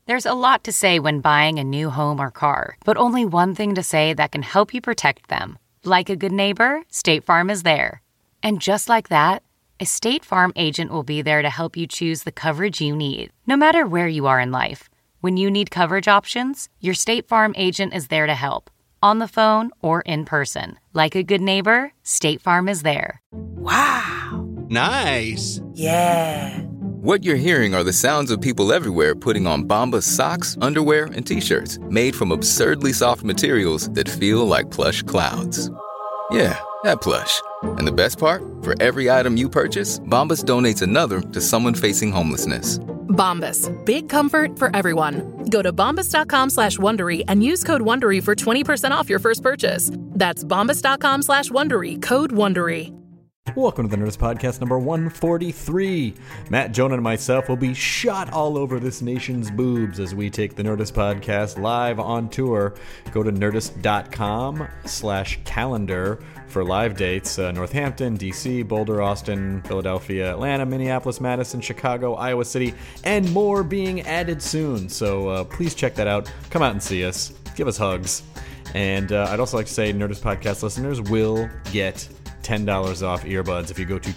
There's a lot to say when buying a new home or car, but only one thing to say that can help you protect them. Like a good neighbor, State Farm is there. And just like that, a State Farm agent will be there to help you choose the coverage you need, no matter where you are in life. When you need coverage options, your State Farm agent is there to help, on the phone or in person. Like a good neighbor, State Farm is there. Wow. Nice. Yeah. What you're hearing are the sounds of people everywhere putting on Bombas socks, underwear, and T-shirts made from absurdly soft materials that feel like plush clouds. Yeah, that plush. And the best part? For every item you purchase, Bombas donates another to someone facing homelessness. Bombas. Big comfort for everyone. Go to bombas.com/Wondery and use code Wondery for 20% off your first purchase. That's bombas.com/Wondery. Code Wondery. Welcome to the Nerdist Podcast number 143. Matt, Jonah, and myself will be shot all over this nation's boobs as we take the Nerdist Podcast live on tour. Go to nerdist.com/calendar for live dates. Northampton, D.C., Boulder, Austin, Philadelphia, Atlanta, Minneapolis, Madison, Chicago, Iowa City, and more being added soon. So please check that out. Come out and see us. Give us hugs. And I'd also like to say Nerdist Podcast listeners will get $10 off earbuds if you go to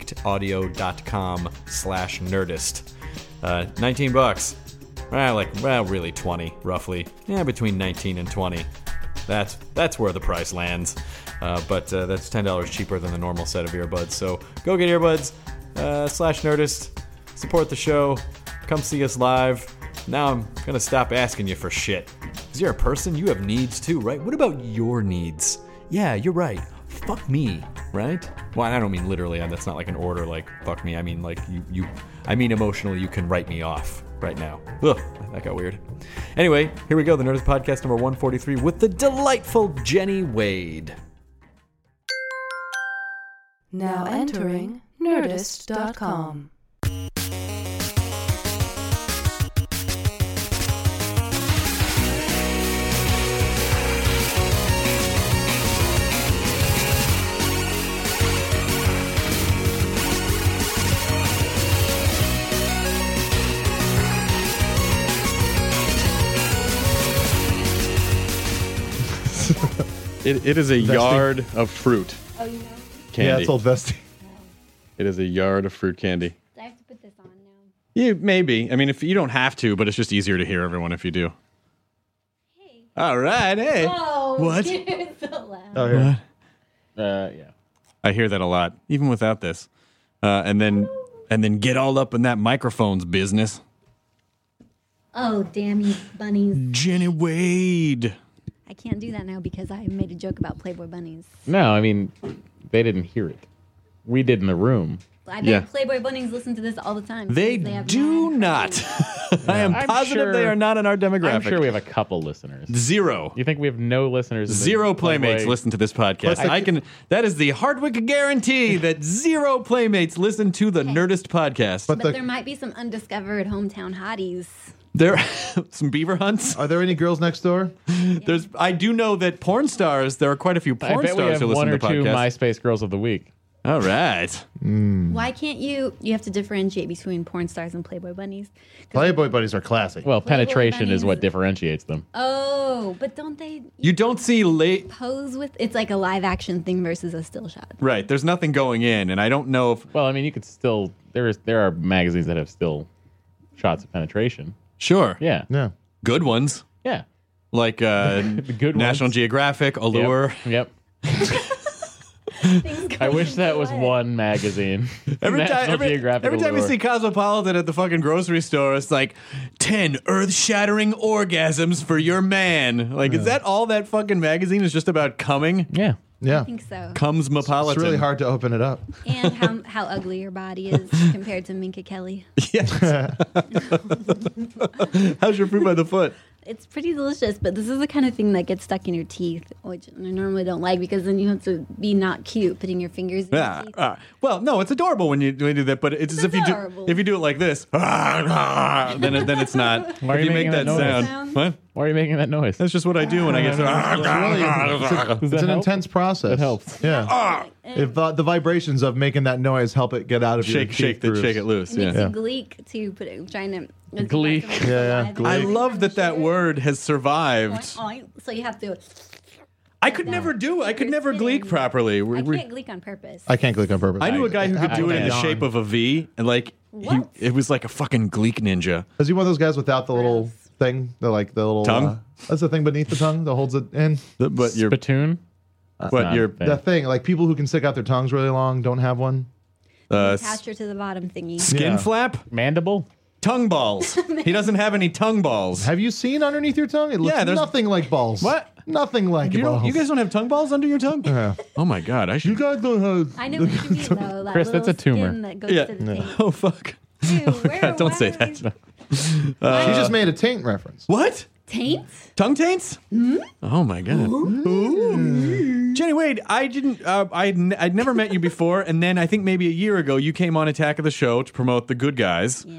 tweakedaudio.com/nerdist. $19. Really 20, roughly. Yeah, between 19 and 20. That's where the price lands. But that's $10 cheaper than the normal set of earbuds. So go get earbuds, /nerdist. Support the show. Come see us live. Now I'm going to stop asking you for shit. Because you're a person, you have needs too, right? What about your needs? Yeah, you're right. Fuck me, right? Well, I don't mean literally. That's not like an order like fuck me. I mean like I mean emotionally, you can write me off right now. Ugh, that got weird. Anyway, here we go. The Nerdist Podcast number 143 with the delightful Jenny Wade. Now entering Nerdist.com. It is a yard of fruit. Oh, you know? Candy. Yeah, it's old Vesty. It is a yard of fruit candy. Do I have to put this on now? Yeah, maybe. I mean, if you don't have to, but it's just easier to hear everyone if you do. Hey. All right, hey. Oh, What? It's so loud. Oh, yeah. Yeah. I hear that a lot, even without this. And then get all up in that microphone's business. Oh, damn you bunnies. Jenny Wade. I can't do that now because I made a joke about Playboy bunnies. No, I mean, they didn't hear it. We did in the room. I bet Playboy bunnies listen to this all the time. They do not. I am positive they are not in our demographic. I'm sure we have a couple listeners. Zero. You think we have no listeners? Zero playmates listen to this podcast. That is the Hardwick guarantee that zero playmates listen to the Nerdist Podcast. But there might be some undiscovered hometown hotties. There some beaver hunts. Are there any girls next door? I do know that porn stars. There are quite a few porn I bet stars we have who listen one to or the two podcast. MySpace Girls of the Week. All right. Why can't you have to differentiate between porn stars and Playboy bunnies? Playboy bunnies are classic. Well, Playboy penetration is bunnies- what differentiates them. Oh, but don't they You don't see pose with? It's like a live action thing versus a still shot. Right. There's nothing going in, and I don't know if. Well, I mean, you could still. There are magazines that have still shots of penetration. Sure. Yeah. Yeah. Good ones. Yeah. Like The good National ones. Geographic, Allure. Yep. I wish that was one magazine. Every National time Geographic you Allure. see Cosmopolitan at the fucking grocery store, it's like 10 earth-shattering orgasms for your man. Like, is that all that fucking magazine is just about coming? Yeah. Yeah. I think so. Cosmopolitan. It's really hard to open it up. And how ugly your body is compared to Minka Kelly. Yes. How's your fruit by the foot? It's pretty delicious, but this is the kind of thing that gets stuck in your teeth, which I normally don't like because then you have to be not cute putting your fingers in your teeth. Well, no, it's adorable when you do that, but it's as if adorable. you do it like this, then it's not. Why are if you you make making that that noise? sound, what? Why are you making that noise? That's just what I do when I get. It's an intense process. That helps. Yeah. If the vibrations of making that noise help it get out of your shake teeth it loose. It makes Yeah. you gleek too. Trying to Gleek. Yeah, I love that word has survived. So you have to. I could never do it. I could never gleek properly. I can't gleek on purpose. I can't click on purpose. I knew a guy who could do it in the can. shape of a V, and like it was like a fucking gleek ninja. Is he one of those guys without the little thing, the little Tongue? That's the thing beneath the tongue that holds it in. But you're Spittoon? but you're That thing, like people who can stick out their tongues really long don't have one. Attach her to the bottom thingy. skin Yeah. flap, Mandible? tongue balls. He doesn't have any tongue balls. Have you seen underneath your tongue? It looks there's- nothing like balls. What? Nothing like You balls. guys don't have tongue balls under your tongue? Yeah. Oh my god! I You should. guys don't have. I know what you mean though. That Chris, that's a little tumor. skin That goes Yeah. to the taint. Oh fuck! Ew, where, God, don't why say are that. we- She just made a taint reference. What? Taints? Tongue taints? Oh my god! Ooh. Jenny Wade, I didn't. I'd never met you before, and then I think maybe a year ago you came on Attack of the Show to promote The Good Guys. Yeah.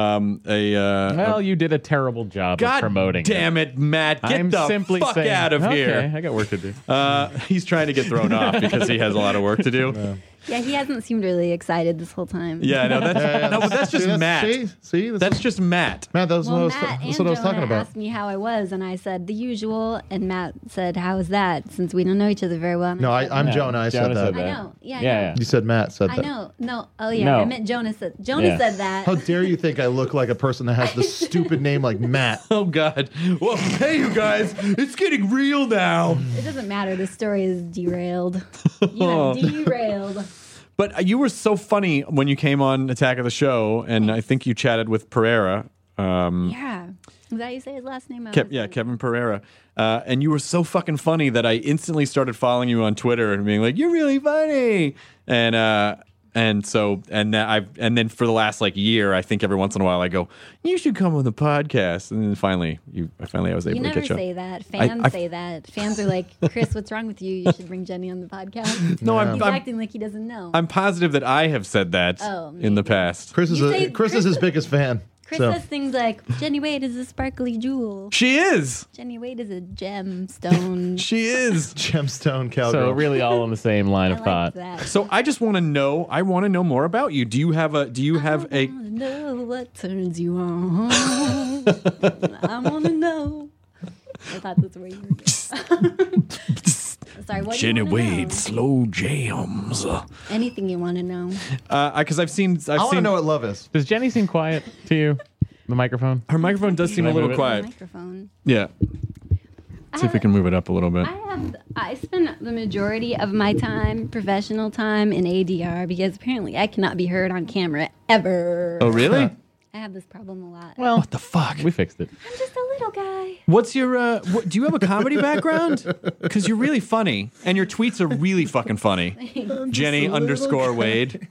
Well, you did a terrible job God of promoting damn it, Matt! Get I'm the simply fuck saying, out of okay, here. I got work to do. He's trying to get thrown off because he has a lot of work to do. Yeah, he hasn't seemed really excited this whole time. Yeah, no, that's no, but that's just See, Matt. See, That's just Matt. Matt. That was Well, what, Matt that's and what I was talking Jonah about. asked me how I was, and I said the usual. And Matt said, "How is that?" Since we don't know each other very well. And No, I said, I'm No, Jonah. I said Jonah that. said I that. know. Yeah, I Yeah. know. You said Matt said I that. know. No. Oh yeah, No. I meant Jonah said. Jonah Yeah. said that. How dare you think I look like a person that has the stupid name like Matt? Oh God! Well, hey, you guys, it's getting real now. It doesn't matter. The story is derailed. You have derailed. But you were so funny when you came on Attack of the Show, and I think you chatted with Pereira. Yeah. Is that how you say his last name? Kevin Pereira. And you were so fucking funny that I instantly started following you on Twitter and being like, "You're really funny." And then for the last like year, I think every once in a while I go, "You should come on the podcast." And then finally I was able You to never catch up. say that. Fans say that. Fans are like, "Chris, what's wrong with you? You should bring Jenny on the podcast." No, He's acting like he doesn't know. I'm positive that I have said that Oh, in the past. Chris You say Chris is his biggest fan. Chris so. says things like, "Jenny Wade is a sparkly jewel. She is. Jenny Wade is a gemstone." She is. Gemstone cowgirl. So really all on the same line I of like thought. that. So I just want to know. I want to know more about you. Do you have a? I wanna know what turns you on. I want to know. I thought that's where you were going. Sorry, what Jenny do you wanna Wade know? slow jams? Anything you want to know. Because I've seen. I want to know what love is. Does Jenny seem quiet to you? The microphone? Her microphone does seem a Can I little move it? quiet. Microphone. Yeah. See if we can move it up a little bit. I spend the majority of my time, professional time, in ADR because apparently I cannot be heard on camera ever. Oh, really? I have this problem a lot. Well, What the fuck? we fixed it. I'm just a little guy. What's your? Do you have a comedy background? Because you're really funny, and your tweets are really fucking funny. Jenny _ Wade.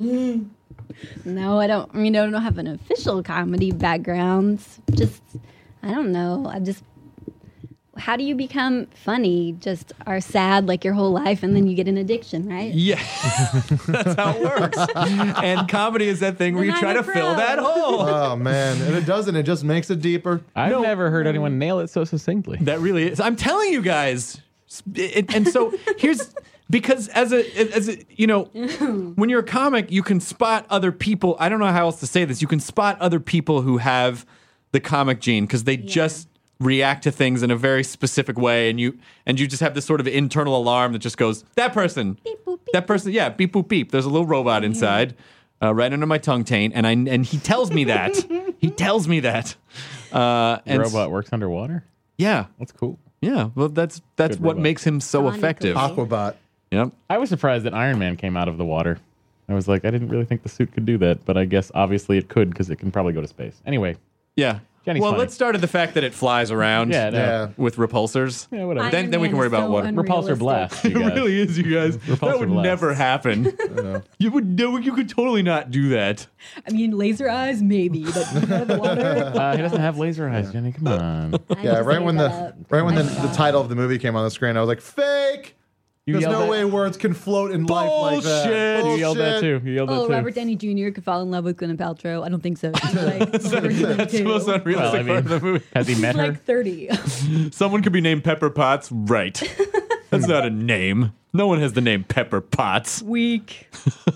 No, I don't. I mean, I don't have an official comedy background. Just, I don't know. I just. How do you become funny? Just are sad like your whole life, and then you get an addiction, right? Yeah, that's how it works. And comedy is that thing where you Then try I'm to a pro. fill that hole. Oh man, and it doesn't. It just makes it deeper. I've never heard anyone nail it so succinctly. That really is. I'm telling you guys. And so here's because as a you know, when you're a comic, you can spot other people. I don't know how else to say this. You can spot other people who have the comic gene because they just react to things in a very specific way, and you just have this sort of internal alarm that just goes, that person, Beep, boop, beep, that person, yeah, beep boop beep. There's a little robot inside, right under my tongue taint, and he tells me that. He tells me that. The And robot works underwater? Yeah, That's cool. yeah. Well, that's Good what robot. makes him so Sonic effective. robot. Aquabot. Yep. I was surprised that Iron Man came out of the water. I was like, I didn't really think the suit could do that, but I guess obviously it could because it can probably go to space. Anyway, Yeah. Jenny's well, funny. let's start at the fact that it flies around. Yeah, no. Yeah. With repulsors. Yeah, whatever. Then we can Man worry is about so water. Repulsor blast, you It guys. really is, you guys. That Repulsor would blast. never happen. You could totally not do that. I mean, laser eyes, maybe, but the water. He doesn't have laser eyes, Jenny. Come on. Yeah, right when the title of the movie came on the screen, I was like, fake. You There's yelled no that- way words can float in life like that. Bullshit. You yelled that too. You yelled that Oh, too. Robert Downey Jr. could fall in love with Gwyneth Paltrow. I don't think so. She's like, That's the most unrealistic Well, I part of the mean, movie. has he met she's her? like 30. Someone could be named Pepper Potts. Right. That's not a name. No one has the name Pepper Potts. Weak.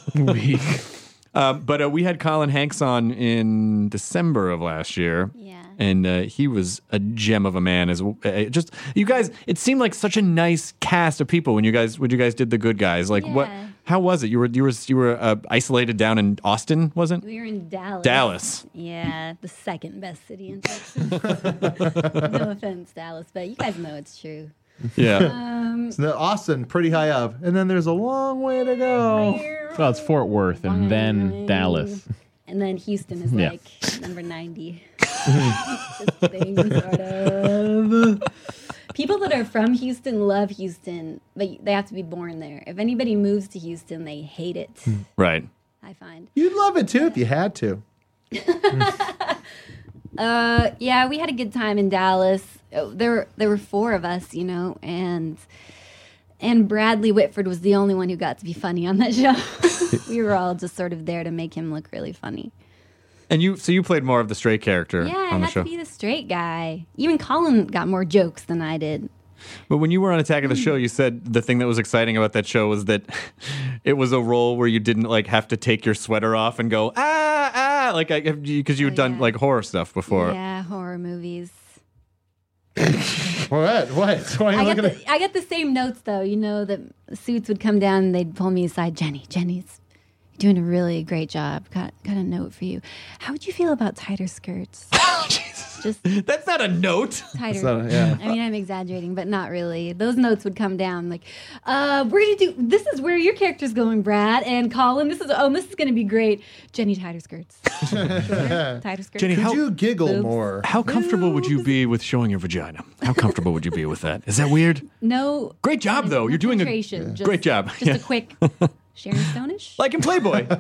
But we had Colin Hanks on in December of last year. Yeah. And he was a gem of a man. Just you guys, it seemed like such a nice cast of people when you guys did The Good Guys. Like what? How was it? You were isolated down in Austin, wasn't? We were in Dallas. Dallas. Yeah, the second best city in Texas. No offense, Dallas, but you guys know it's true. Yeah. So Austin, pretty high up, and then there's a long way to go. Well, it's Fort Worth and then Dallas. And then Houston is like number 90. This thing, sort of. People that are from Houston love Houston, but they have to be born there. If anybody moves to Houston, they hate it. Right. I find. You'd love it too if you had to. Yeah, we had a good time in Dallas. There were 4 of us, and Bradley Whitford was the only one who got to be funny on that show. We were all just sort of there to make him look really funny. And you played more of the straight character Yeah, on I the had show. to be the straight guy. Even Colin got more jokes than I did. But when you were on Attack of the Show, you said the thing that was exciting about that show was that it was a role where you didn't like have to take your sweater off and go like because you had done like horror stuff before. Yeah, horror movies. What? Why are you looking at? I got the same notes though. The suits would come down and they'd pull me aside. Jenny's doing a really great job. Got a note for you. How would you feel about tighter skirts? Just That's not a note. tighter. Yeah. I mean, I'm exaggerating, but not really. Those notes would come down like, we're gonna do. This is where your character's going, Brad and Colin. This is gonna be great. Jenny, tighter skirts. Tighter skirts. Jenny, Could you giggle more? How comfortable would you be with showing your vagina? How comfortable would you be with that? Is that weird? No. Great job, though. You're doing a great job. Just a quick Sharon Stone-ish. Like in Playboy.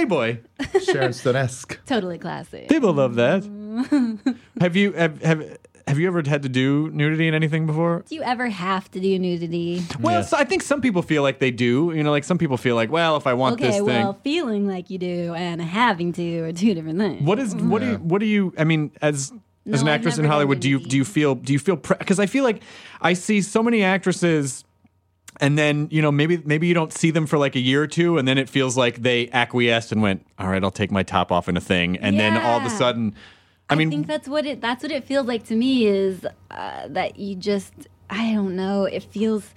Sharon Stone-esque. Totally classic. People love that. Have you ever had to do nudity in anything before? Do you ever have to do nudity? Well, so I think some people feel like they do. Like some people feel like, well, if I want this thing. Well, feeling like you do and having to are 2 different things. What do you? I mean, as an actress in Hollywood, do you feel? Because I feel like I see so many actresses. And then, maybe you don't see them for like a year or 2, and then it feels like they acquiesced and went, all right, I'll take my top off in a thing. And then all of a sudden, I think that's what it feels like to me is that you just, I don't know, it feels,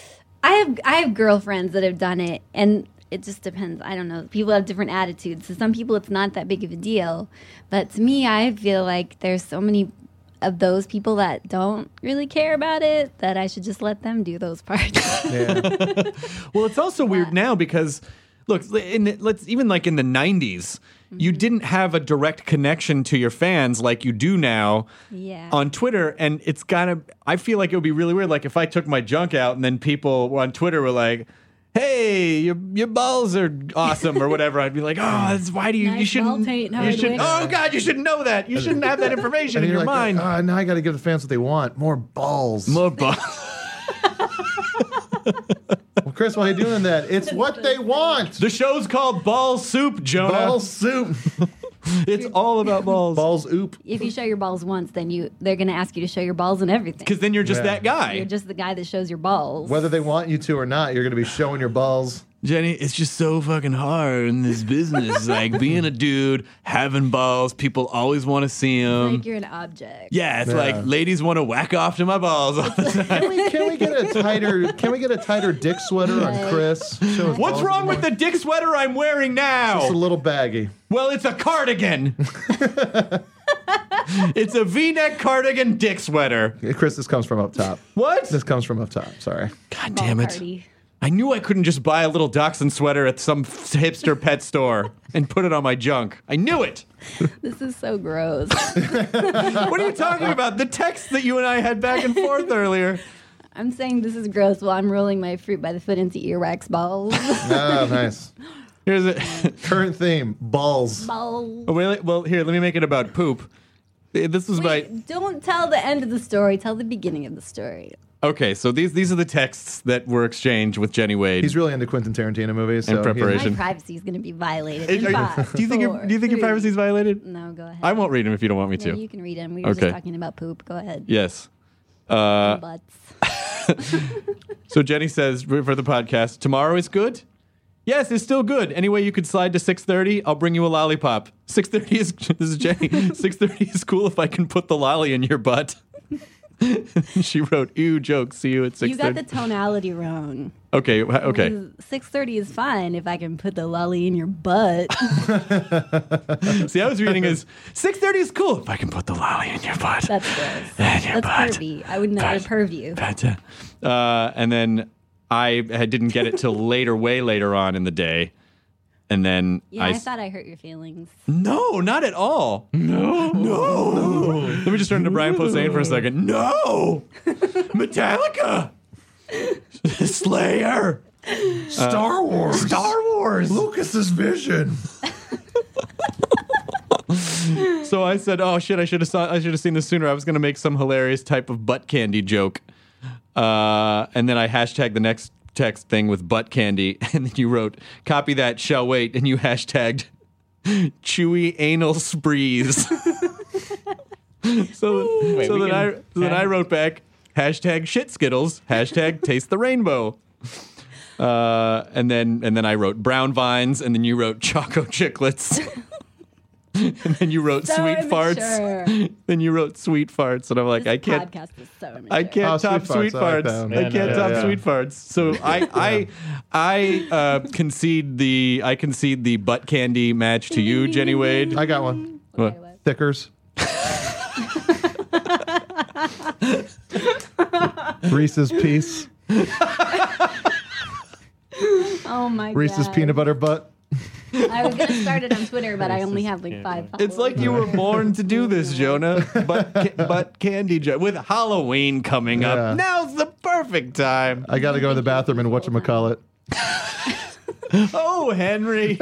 I have girlfriends that have done it, and it just depends. I don't know. People have different attitudes. So some people, it's not that big of a deal. But to me, I feel like there's so many of those people that don't really care about it that I should just let them do those parts. Yeah. Well, it's also weird now because, look, even like in the 90s, you didn't have a direct connection to your fans like you do now on Twitter. And I feel like it would be really weird. Like if I took my junk out and then people on Twitter were like, hey, your balls are awesome or whatever. I'd be like, oh, why do you? Nice you shouldn't. ball taint. You should. Oh God, you shouldn't know that. You shouldn't have that information in your mind. Now I got to give the fans what they want: more balls. More balls. Well, Chris, why are you doing that? It's what they want. The show's called Ball Soup, Jonah. Ball soup. It's all about balls. Balls oop. If you show your balls once, then they're going to ask you to show your balls and everything. Because then you're just that guy. You're just the guy that shows your balls. Whether they want you to or not, you're going to be showing your balls. Jenny, it's just so fucking hard in this business. Like being a dude, having balls, people always want to see them. Like you're an object. Yeah, it's like ladies want to whack off to my balls all the time. Can we get a tighter dick sweater on Chris? Show his What's balls wrong more. with the dick sweater I'm wearing now? It's a little baggy. Well, it's a cardigan. It's a V-neck cardigan dick sweater. Chris, this comes from up top. What? This comes from up top. Sorry. God Ball damn it. party. I knew I couldn't just buy a little dachshund sweater at some hipster pet store and put it on my junk. I knew it. This is so gross. What are you talking about? The text that you and I had back and forth earlier. I'm saying this is gross while I'm rolling my fruit by the foot into earwax balls. Oh, nice. Here's a Current theme: balls. Balls. well, here, let me make it about poop. This was Don't tell the end of the story. Tell the beginning of the story. Okay, so these are the texts that were exchanged with Jenny Wade. He's really into Quentin Tarantino movies. In So preparation. My privacy is going to be violated. In Do five, you think four, your three. privacy is violated? No, go ahead. I won't read them if you don't want me Yeah, to. you can read them. We were Okay. just talking about poop. Go ahead. Yes. Butts. So Jenny says for the podcast, tomorrow is good? Yes, it's still good. Anyway, you could slide to 6:30. I'll bring you a lollipop. 6:30 is, this is Jenny, 6:30 is cool if I can put the lolly in your butt. She wrote, ew, jokes. See you at 6:30. You got the tonality wrong. Okay. 6:30 is fine if I can put the lolly in your butt. See, I was reading as 6:30 is cool if I can put the lolly in your butt. That's gross. In your That's butt. pervy. I would never perv you. And then I didn't get it till way later on in the day. And then Yeah, I thought I hurt your feelings. No, not at all. No. Let me just turn to Brian Posehn for a second. No! Metallica! Slayer! Star Wars. Lucas's vision. So I said, "Oh shit! I should have seen this sooner. I was going to make some hilarious type of butt candy joke." And then I hashtagged the next text thing with butt candy, and then you wrote, "Copy that. Shall wait." And you hashtagged chewy anal sprees. Then I wrote back, hashtag shit Skittles, hashtag taste the rainbow. And then I wrote brown vines, and then you wrote choco chiclets. And then you wrote So sweet immature. farts. Then you wrote sweet farts, and I'm like, This I can't. podcast is so immature. I can't top sweet farts. I can't top sweet farts. So I concede the butt candy match to you, Jenny Wade. I got one. What? Thickers. Reese's Piece. Oh my god. Reese's Peanut Butter Butt. I was gonna start it on Twitter, but I only have like 5 followers. It's like you were born to do this, Jonah. But candy with Halloween coming Yeah. up. Now's the perfect time. I got to go to the bathroom and whatchamacallit. Oh, Henry.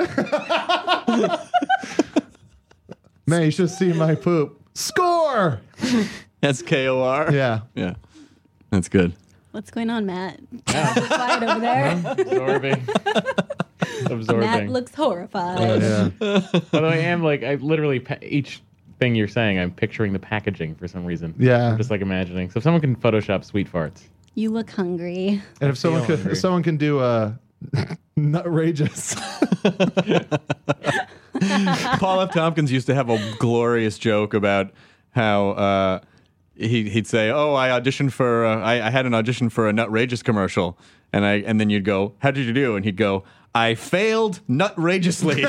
Man, you should see my poop. Score! SKOR. Yeah. Yeah. That's good. What's going on, Matt? Quiet over there. Absorbing. Matt looks horrified. Yeah. Although I am I literally each thing you're saying, I'm picturing the packaging for some reason. Yeah. I'm just imagining. So if someone can Photoshop sweet farts. You look hungry. And if someone can do nutrageous. Paul F. Tompkins used to have a glorious joke about how he'd say, "Oh, I auditioned for I had an audition for a Nutrageous commercial," and then you'd go, "How did you do?" And he'd go, "I failed nutrageously."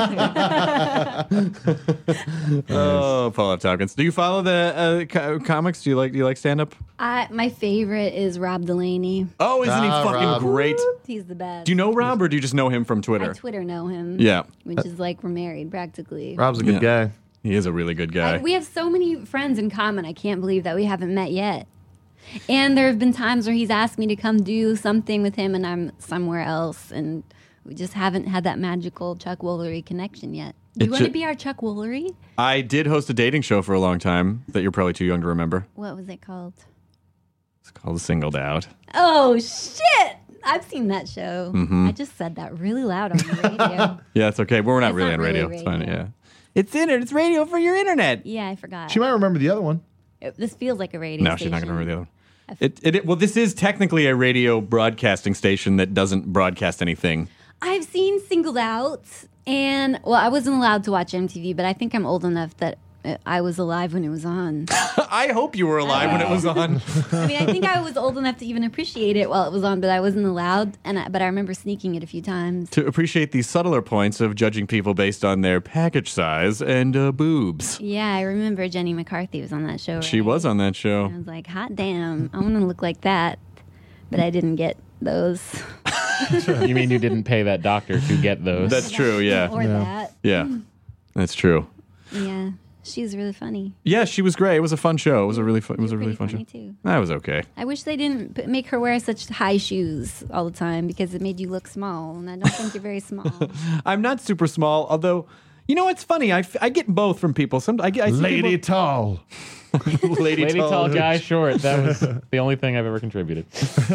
Oh, Paul F. Tompkins. Do you follow the comics? Do you like stand up? My favorite is Rob Delaney. Oh, isn't he fucking Rob. great? He's the best. Do you know Rob, or do you just know him from Twitter? I Twitter know him. Yeah. Which is like we're married practically. Rob's a good guy. He is a really good guy. We have so many friends in common. I can't believe that we haven't met yet. And there have been times where he's asked me to come do something with him, and I'm somewhere else, and we just haven't had that magical Chuck Woolery connection yet. Do you want to be our Chuck Woolery? I did host a dating show for a long time that you're probably too young to remember. What was it called? It's called Singled Out. Oh, shit! I've seen that show. Mm-hmm. I just said that really loud on the radio. Yeah, it's okay. We're not It's really not on radio. really It's fine. radio. Yeah. It's radio for your internet. Yeah, I forgot. She might remember the other one. This feels like a radio No, station. she's not going to remember the other one. Well, this is technically a radio broadcasting station that doesn't broadcast anything. I've seen Singled Out, and, well, I wasn't allowed to watch MTV, but I think I'm old enough that I was alive when it was on. I hope you were alive when it was on. I mean, I think I was old enough to even appreciate it while it was on, but I wasn't allowed, but I remember sneaking it a few times. To appreciate the subtler points of judging people based on their package size and boobs. Yeah, I remember Jenny McCarthy was on that show. She right? was on that show. I was like, hot damn, I want to look like that, but I didn't get those. You mean you didn't pay that doctor to get those? That's true, yeah. Or that. Yeah, that's true. Yeah. She was really funny. Yeah, she was great. It was a fun show. It was a really fun. It was a really fun show. Too. That was okay. I wish they didn't make her wear such high shoes all the time because it made you look small, and I don't think you're very small. I'm not super small, although you know it's funny. I get both from people. I see Lady people, tall. lady tall, guy short. That was the only thing I've ever contributed.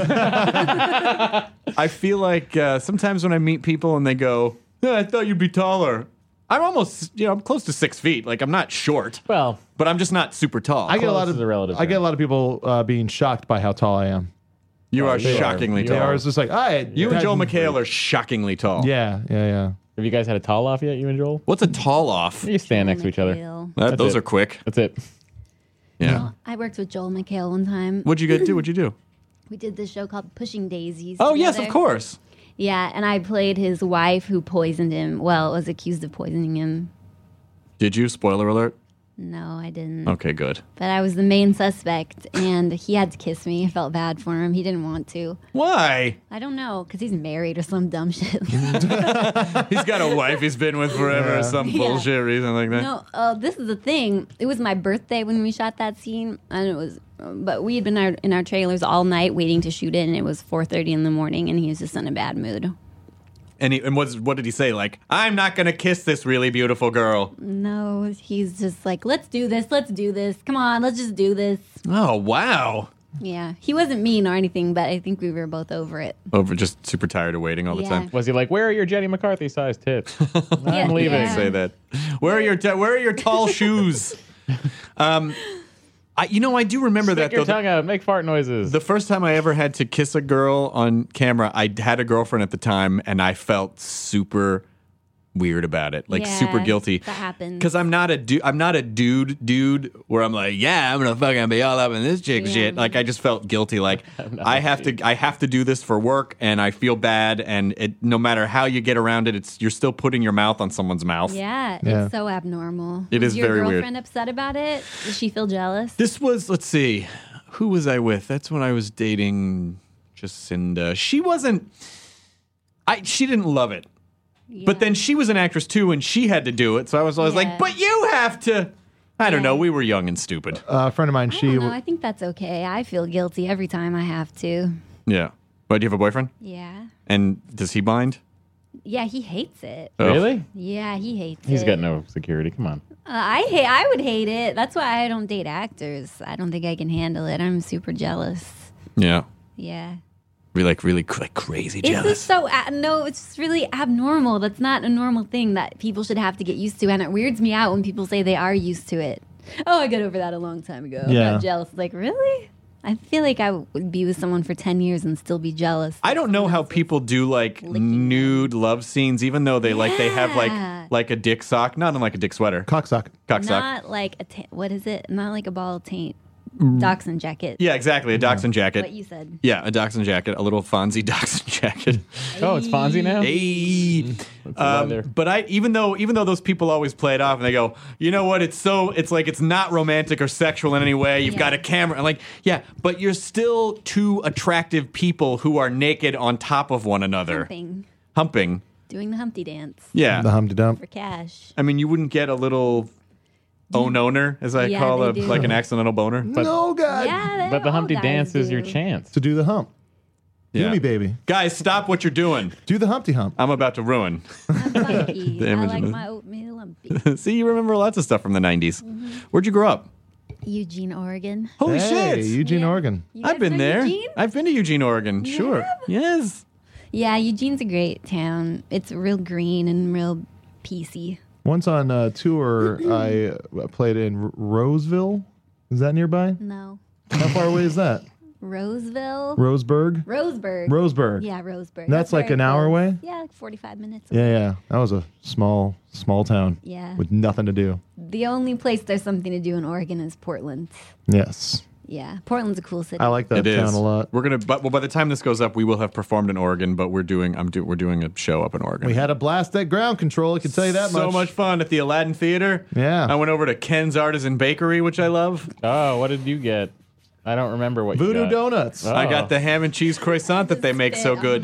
I feel like sometimes when I meet people and they go, "Yeah, I thought you'd be taller." I'm almost, I'm close to 6 feet. Like I'm not short. Well, but I'm just not super tall. I get a lot Close is a relative of term. people being shocked by how tall I am. You are They are. shockingly They Yeah, I tall. was just like, all right. You and Joel McHale are shockingly tall. Yeah. Have you guys had a tall off yet, you and Joel? What's a tall off? You stand next to each other. McHale. Those it. are quick. That's it. Yeah. Well, I worked with Joel McHale one time. What'd you guys do? What'd you do? We did this show called Pushing Daisies. Oh, yes, together. of course. Yeah, and I played his wife who poisoned him. Well, was accused of poisoning him. Did you? Spoiler alert. No, I didn't. Okay, good. But I was the main suspect, and he had to kiss me. I felt bad for him. He didn't want to. Why? I don't know, because he's married or some dumb shit. He's got a wife he's been with forever or some Yeah. bullshit reason like that. No, this is the thing. It was my birthday when we shot that scene, and it was. But we had been in our trailers all night waiting to shoot it, and it was 4:30 in the morning, and he was just in a bad mood. And what did he say? Like, I'm not gonna kiss this really beautiful girl. No, he's just like, let's do this. Come on, let's just do this. Oh wow. Yeah, he wasn't mean or anything, but I think we were both over it. Over just super tired of waiting all the Yeah. time. Was he like, where are your Jenny McCarthy sized tits? I'm leaving. Yeah. Say that. Where are your tall shoes? I do remember Stick that your though. tongue out. Make fart noises. The first time I ever had to kiss a girl on camera, I had a girlfriend at the time, and I felt super weird about it, like Yeah, super guilty. that happens. Because I'm not a dude where I'm like, yeah, I'm gonna fucking be all up in this chick shit. Like I just felt guilty. Like I have to do this for work, and I feel bad. And no matter how you get around it, you're still putting your mouth on someone's mouth. Yeah, Yeah. it's so abnormal. It Was is your very weird. girlfriend upset about it? Did she feel jealous? This was, let's see, who was I with? That's when I was dating Jacinda. She wasn't. She didn't love it. But then she was an actress too, and she had to do it. So I was always like, but you have to. I don't know. We were young and stupid. A friend of mine, I don't know. I think that's okay. I feel guilty every time I have to. Yeah. But do you have a boyfriend? Yeah. And does he mind? Yeah, he hates it. Really? Yeah, he hates it. He's got no security. Come on. I would hate it. That's why I don't date actors. I don't think I can handle it. I'm super jealous. Yeah. Yeah. Really, like crazy It's jealous. just so no. It's just really abnormal. That's not a normal thing that people should have to get used to, and it weirds me out when people say they are used to it. Oh, I got over that a long time ago. I'm Yeah. not jealous. Like really? I feel like I would be with someone for 10 years and still be jealous. I don't know how people do like nude love scenes, even though they have like a dick sock, not unlike a dick sweater. Cock sock. Cock sock. Not like what is it? Not like a ball of taint. Dachshund jacket. Yeah, exactly. A dachshund jacket. What you said. Yeah, a dachshund jacket. A little Fonzie dachshund jacket. Oh, it's Fonzie now? Hey. leather. But even though those people always play it off and they go, you know what? It's like it's not romantic or sexual in any way. You've got a camera. And like, yeah, but you're still two attractive people who are naked on top of one another. Humping. Doing the Humpty dance. Yeah. The Humpty Dump. For cash. I mean, you wouldn't get a little own-owner, as I Yeah, call they it, do. like an accidental boner. But, No, God. Yeah, But the all Humpty guys dance is do. your chance. To do the hump. yeah. Do me, baby. Guys, stop what you're doing. Do the Humpty Hump. I'm about to ruin. I'm funky. The I image like of it. my oatmeal lumpy. See, you remember lots of stuff from the 90s. Where'd you grow up? Eugene, Oregon. Holy Hey, shit. Eugene, Yeah. Oregon. You I've guys been know there. Eugene? I've been to Eugene, Oregon. You Sure. have? Yes. Yeah, Eugene's a great town. It's real green and real peacey. Once on tour, I played in Roseville. Is that nearby? No. How far away is that? Roseville? Roseburg? Roseburg. Roseburg. Yeah, Roseburg. That's like very an hour close. away? Yeah, like 45 minutes. Yeah, yeah. That was a small town. Yeah. With nothing to do. The only place there's something to do in Oregon is Portland. Yes. Yeah, Portland's a cool city. I like that It town is. a lot. We're gonna, but by the time this goes up, we will have performed in Oregon. But we're doing a show up in Oregon. We had a blast at Ground Control. I can tell you that much. so much fun at the Aladdin Theater. Yeah. I went over to Ken's Artisan Bakery, which I love. Oh, what did you get? I don't remember what you Voodoo got. Donuts. Oh. I got the ham and cheese croissant that they make so good.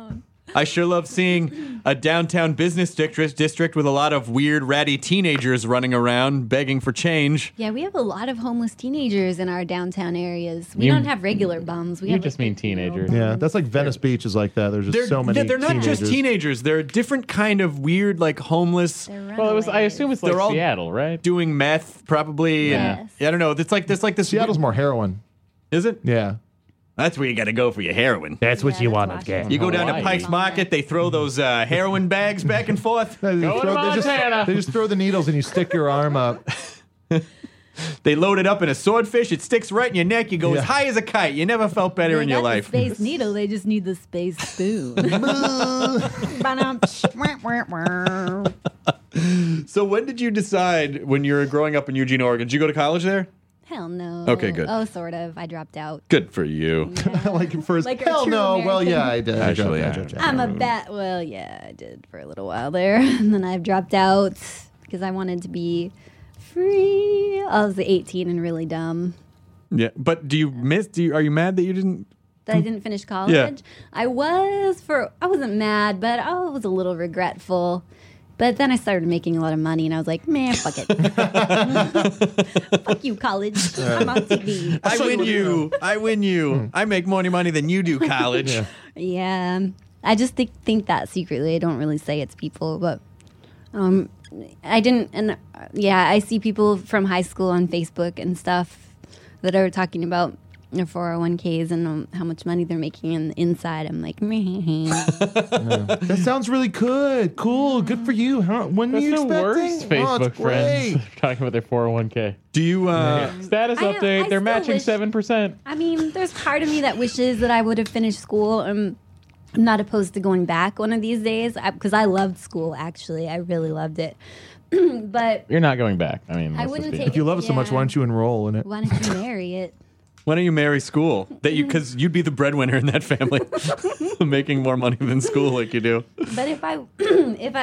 I sure love seeing a downtown business district with a lot of weird, ratty teenagers running around begging for change. Yeah, we have a lot of homeless teenagers in our downtown areas. We You- don't have regular bums. We You have just like mean 15-year-old teenagers. Yeah, bums. that's like Venice Beach is like that. There's just so many They're not just teenagers. teenagers. They're a different kind of weird, like homeless, They're Well, I runaways. assume it's like They're all- Seattle, right? doing meth probably. Yes. And, I don't know. It's like this. Seattle's more heroin. Is it? Yeah. That's where you got to go for your heroin. That's what Yeah, you that's want to Washington. get. You go down to Hawaii. Pike's Market. They throw those heroin bags back and forth. They Go to Montana. they just throw the needles and you stick your arm up. They load it up in a swordfish. It sticks right in your neck. You go as high as a kite. You never felt better They in your got the life. Space Needle. They just need the Space Spoon. So when did you decide when you were growing up in Eugene, Oregon? Did you go to college there? Hell no. Okay, good. Oh, sort of. I dropped out. Good for you. Like first, Like a hell true no. Well, American. yeah, I did. Actually, I dropped out. I'm a bat. Well, yeah, I did for a little while there, and then I've dropped out because I wanted to be free. I was 18 and really dumb. Yeah, but are you mad that you didn't? That I didn't finish college. I wasn't mad, but I was a little regretful. But then I started making a lot of money, and I was like, man, fuck it. Fuck you, college. I'm on TV. I win you. I make more money than you do, college. Yeah. I just think that secretly. I don't really say it to people, but I didn't. And I see people from high school on Facebook and stuff that are talking about their 401ks and how much money they're making, and inside I'm like, meh. That sounds really good. Cool. Good for you. Huh? When are That's you the expecting? worst Facebook it's great. friends talking about their 401k. Do you? Status I update. They're still matching wish- 7%. I mean, there's part of me that wishes that I would have finished school. I'm not opposed to going back one of these days because I loved school, actually. I really loved it. But You're not going back. I mean, I let's wouldn't just be take If you love it so much, Yeah. why don't you enroll in it? Why don't you marry it? Why don't you marry school? Because you'd be the breadwinner in that family, making more money than school like you do. But if I, if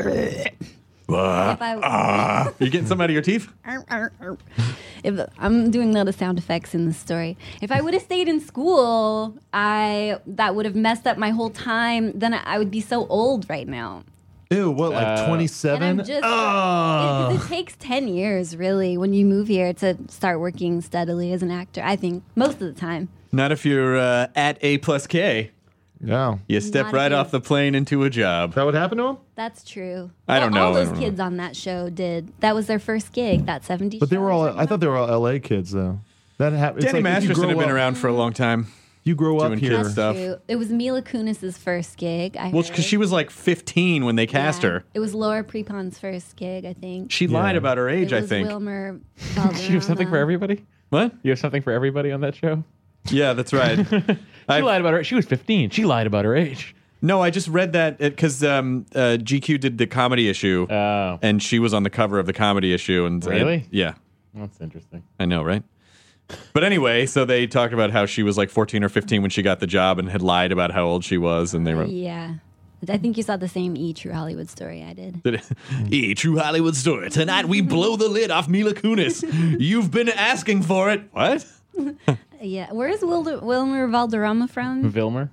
I, You getting some out of your teeth? if I'm doing a lot of sound effects in this story. If I would have stayed in school, that would have messed up my whole time. Then I would be so old right now. Ew, what, like 27? And I'm just, it takes 10 years, really, when you move here to start working steadily as an actor, I think, most of the time. Not if you're at A+K. Yeah. You step Not right if you- off the plane into a job. That would happen to him? That's true. I don't know. All I those don't kids on that show did. That was their first gig, that 70s But they show were I all, was talking I thought they about. were all LA kids, though. That happened. Danny Masterson had been around for a long time. You grow up doing here. kid That's stuff. true. It was Mila Kunis's first gig. Well, because she was like 15 when they cast her. It was Laura Prepon's first gig, I think. She lied about her age, It I was think. Wilmer You have something for everybody? What? You have something for everybody on that show? Yeah, that's right. She lied about her. She was 15. She lied about her age. No, I just read that because GQ did the comedy issue, and she was on the cover of the comedy issue. And Really? yeah. That's interesting. I know, right? But anyway, so they talked about how she was like 14 or 15 when she got the job and had lied about how old she was, and they wrote, Yeah. I think you saw the same True Hollywood story I did. True Hollywood story. Tonight we blow the lid off Mila Kunis. You've been asking for it. What? Yeah. Where is Wilmer Valderrama from? Vilmer?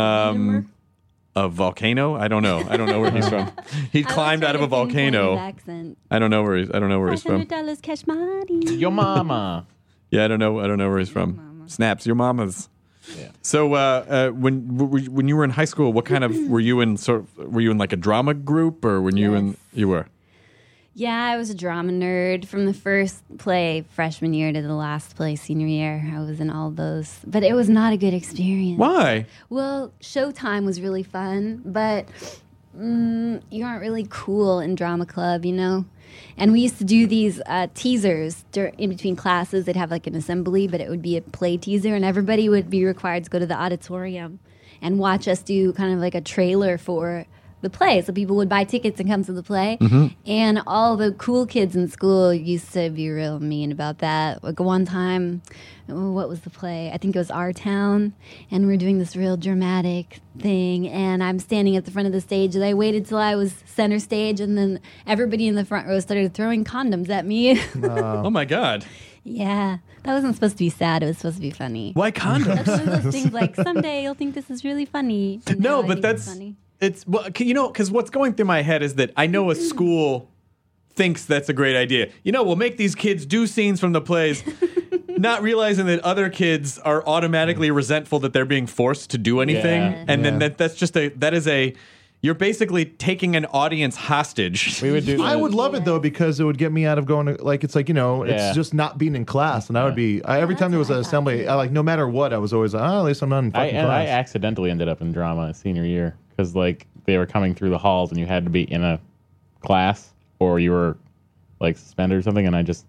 A volcano? I don't know. I don't know where he's from. He climbed out of a volcano. Accent. I don't know where he's from. $500 cash money. Your mama. Yeah, I don't know where he's from. Snaps, your mama's. Yeah. So when you were in high school, what kind of were you in? Were you in like a drama group, or when you were? Yeah, I was a drama nerd from the first play freshman year to the last play senior year. I was in all those, but it was not a good experience. Why? Well, Showtime was really fun, but you aren't really cool in drama club, you know? And we used to do these teasers in between classes. They'd have like an assembly, but it would be a play teaser, and everybody would be required to go to the auditorium and watch us do kind of like a trailer for the play. So people would buy tickets and come to the play. And all the cool kids in school used to be real mean about that. Like one time, what was the play? I think it was Our Town, and we're doing this real dramatic thing, and I'm standing at the front of the stage, and I waited till I was center stage, and then everybody in the front row started throwing condoms at me. Oh my God. Yeah, that wasn't supposed to be sad. It was supposed to be funny. Why condoms? That's one of those things like, someday you'll think this is really funny. And now No, I but think it's that's funny. it's well, because what's going through my head is that I know a school thinks that's a great idea. We'll make these kids do scenes from the plays, not realizing that other kids are automatically resentful that they're being forced to do anything, Yeah. and then that's just you're basically taking an audience hostage. We would do I would love it though because it would get me out of going to it's like Yeah. it's just not being in class, and I would be every time there was an assembly, no matter what, I was always like, at least I'm not in fucking I class. accidentally ended up in drama senior year because like they were coming through the halls and you had to be in a class or you were like suspended or something, and I just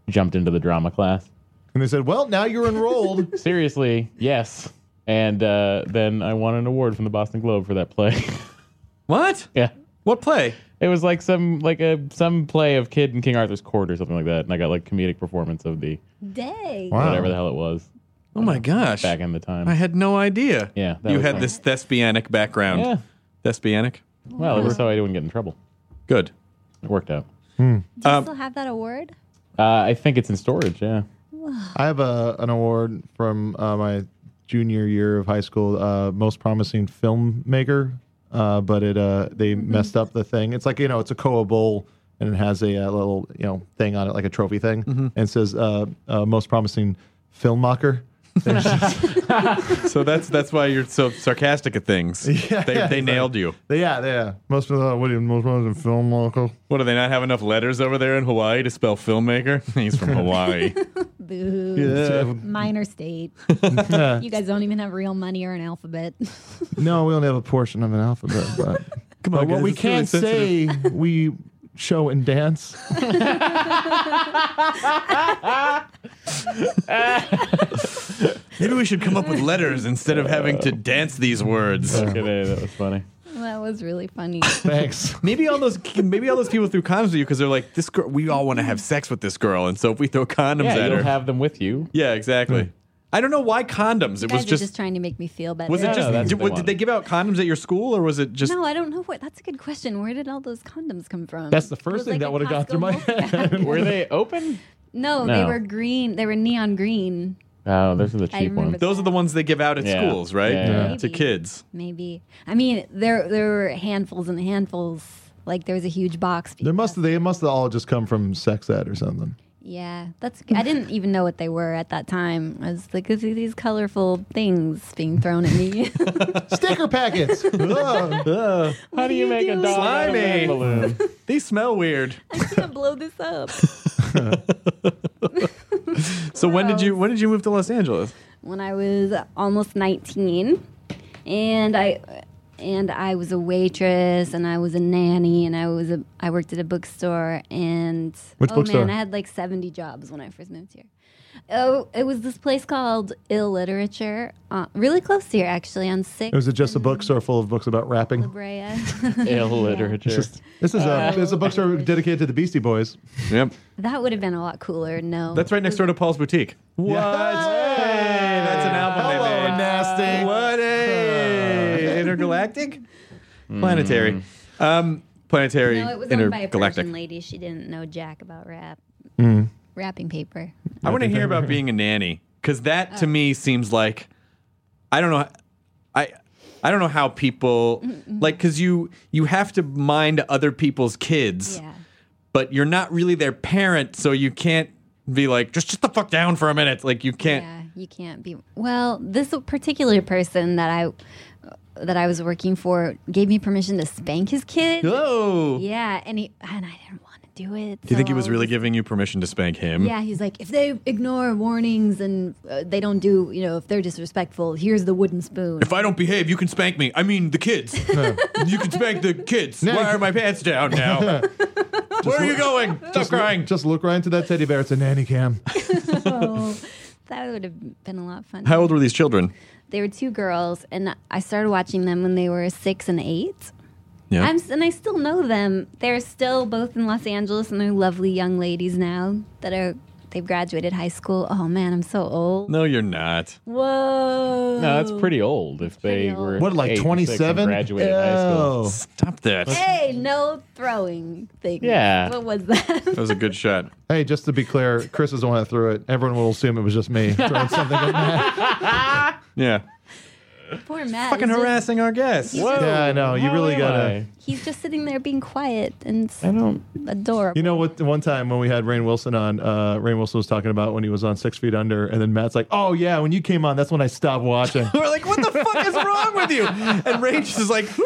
jumped into the drama class. And they said, well, now you're enrolled. Seriously, yes. And then I won an award from the Boston Globe for that play. What? Yeah. What play? It was like some play of Kid in King Arthur's Court or something like that. And I got like comedic performance of the Dang. Wow. whatever the hell it was. Oh my gosh. Back in the time. I had no idea. Yeah, that You was had fun. this thespianic background. Yeah. Thespianic? Well, it was so I wouldn't get in trouble. Good. It worked out. Do you still have that award? I think it's in storage, yeah. I have an award from my junior year of high school, most promising filmmaker, but they messed up the thing. It's like, it's a Koa bowl, and it has a little thing on it, like a trophy thing, and it says most promising filmmaker. So that's why you're so sarcastic at things. Yeah, they nailed you. Yeah. Most promising filmmaker. What, do they not have enough letters over there in Hawaii to spell filmmaker? He's from Hawaii. Boo. Yeah. Minor state. You guys don't even have real money or an alphabet. No, we only have a portion of an alphabet, but Come on, what guys, we it's can really say, we show and dance. Maybe we should come up with letters instead of having to dance these words. Okay, that was funny. That was really funny. Thanks. Maybe all those people threw condoms at you because they're like, this girl. We all want to have sex with this girl, and so if we throw condoms Yeah, at you'll her, have them with you. yeah, exactly. I don't know why condoms. You It was guys are just trying to make me feel better. Was it Yeah, just? that's did, what they did they give out condoms at your school, or was it just? No, I don't know. That's a good question. Where did all those condoms come from? That's the It first was thing like that a would have gone through Costco my multi-pack. head. Were they open? No, No. they were green. They were neon green. Oh, those are the I cheap remember ones. Those are the ones they give out at Yeah. schools, right? Yeah. To Maybe. kids. Maybe. I mean, there were handfuls and handfuls. Like there was a huge box. They must have all just come from sex ed or something. Yeah, I didn't even know what they were at that time. I was like, these colorful things being thrown at me. Sticker packets. Ugh. How do you make a dog out of Slimy. that balloon? These smell weird. I can't blow this up. So when did you move to Los Angeles? When I was almost 19, and I was a waitress, and I was a nanny, and I worked at a bookstore, and Which bookstore? man, I had like 70 jobs when I first moved here. Oh, it was this place called Illiterature, really close here actually, on 6th. It was just a bookstore full of books about rapping. La Brea. Illiterature. This is a bookstore dedicated to the Beastie Boys. Yep. That would have been a lot cooler. No, That's right next door to Paul's Boutique. What? Hey, that's an album Hello, they made. nasty. What a intergalactic, planetary, planetary, No, it was owned by a intergalactic. Persian lady. She didn't know jack about rap. Mm. Wrapping paper. I want to hear about being a nanny because that to me seems like I don't know. I don't know how people like because you have to mind other people's kids, Yeah. but you're not really their parent, so you can't be like just shut the fuck down for a minute. Like you can't. Yeah, you can't be. Well, this particular person that I was working for gave me permission to spank his kid. Oh. Yeah, and I didn't want to do it. Do you think he so was I really giving you permission to spank him? Yeah, he's like, if they ignore warnings and they don't do, if they're disrespectful, here's the wooden spoon. If I don't behave, you can spank me. I mean, the kids. You can spank the kids. Why are my pants down now? Where are you going? Stop crying. Just look right into that teddy bear. It's a nanny cam. Oh, that would have been a lot fun. How old were these children? They were 2 girls, and I started watching them when they were 6 and 8. Yeah. And I still know them. They're still both in Los Angeles, and they're lovely young ladies now they've graduated high school. Oh man, I'm so old. No, you're not. Whoa. No, that's pretty old. If pretty they were old. What, like 8 and 6 and 27? graduated high school. Ew. Stop that. Hey, no throwing things. Yeah. What was that? That was a good shot. Hey, just to be clear, Chris is the one that threw it. Everyone will assume it was just me throwing something at Matt. Yeah. Poor Matt. Fucking is just- harassing our guests. Whoa, Yeah, I know. You how really am gotta- I? He's just sitting there being quiet and I don't. adorable. You know what? One time when we had Rainn Wilson on, Rainn Wilson was talking about when he was on 6 Feet Under, and then Matt's like, "Oh yeah, when you came on, that's when I stopped watching." We're like, what the fuck is wrong with you? And Rach is like, who the fuck is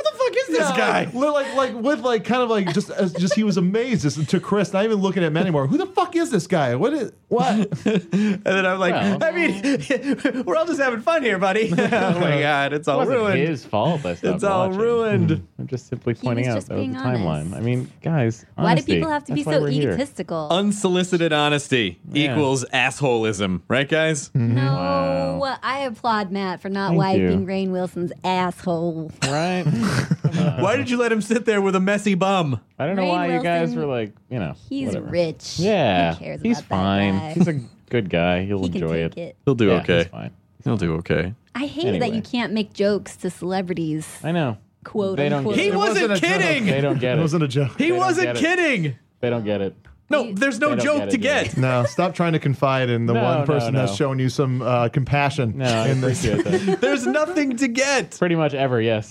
is this guy? With kind of like just he was amazed to Chris, not even looking at me anymore. Who the fuck is this guy? What? And then I'm like, Well. I mean, we're all just having fun here, buddy. Oh my God, it's It all wasn't ruined. his fault. I stopped It's all watching. ruined. I'm just simply pointing was out just that was the being timeline. honest. I mean, guys, Why do honesty. people have to be That's why so we're here. egotistical? Unsolicited honesty Yeah. equals assholism, right, guys? No, Wow. I applaud Matt for not Thank wiping you. Rainn Wilson's asshole. Right? Why did you let him sit there with a messy bum? I don't know Rainn why you guys Wilson, were like, He's whatever. rich. Yeah, Who cares he's about fine. That guy? He's a good guy. He'll He can enjoy take it. it. He'll do Yeah, okay. He's fine. He'll do okay. I hate that Anyway. you can't make jokes to celebrities. I know. Quote They don't unquote. get He it. wasn't wasn't a joke. kidding. They don't get It it. wasn't a joke. He don't wasn't get it. kidding. They don't get it. No, there's no They don't joke get it, to do get. they? No, stop trying to confide in the No, one no, person no. that's showing you some compassion. No, I in this. appreciate that. There's nothing to get. Pretty much ever, yes.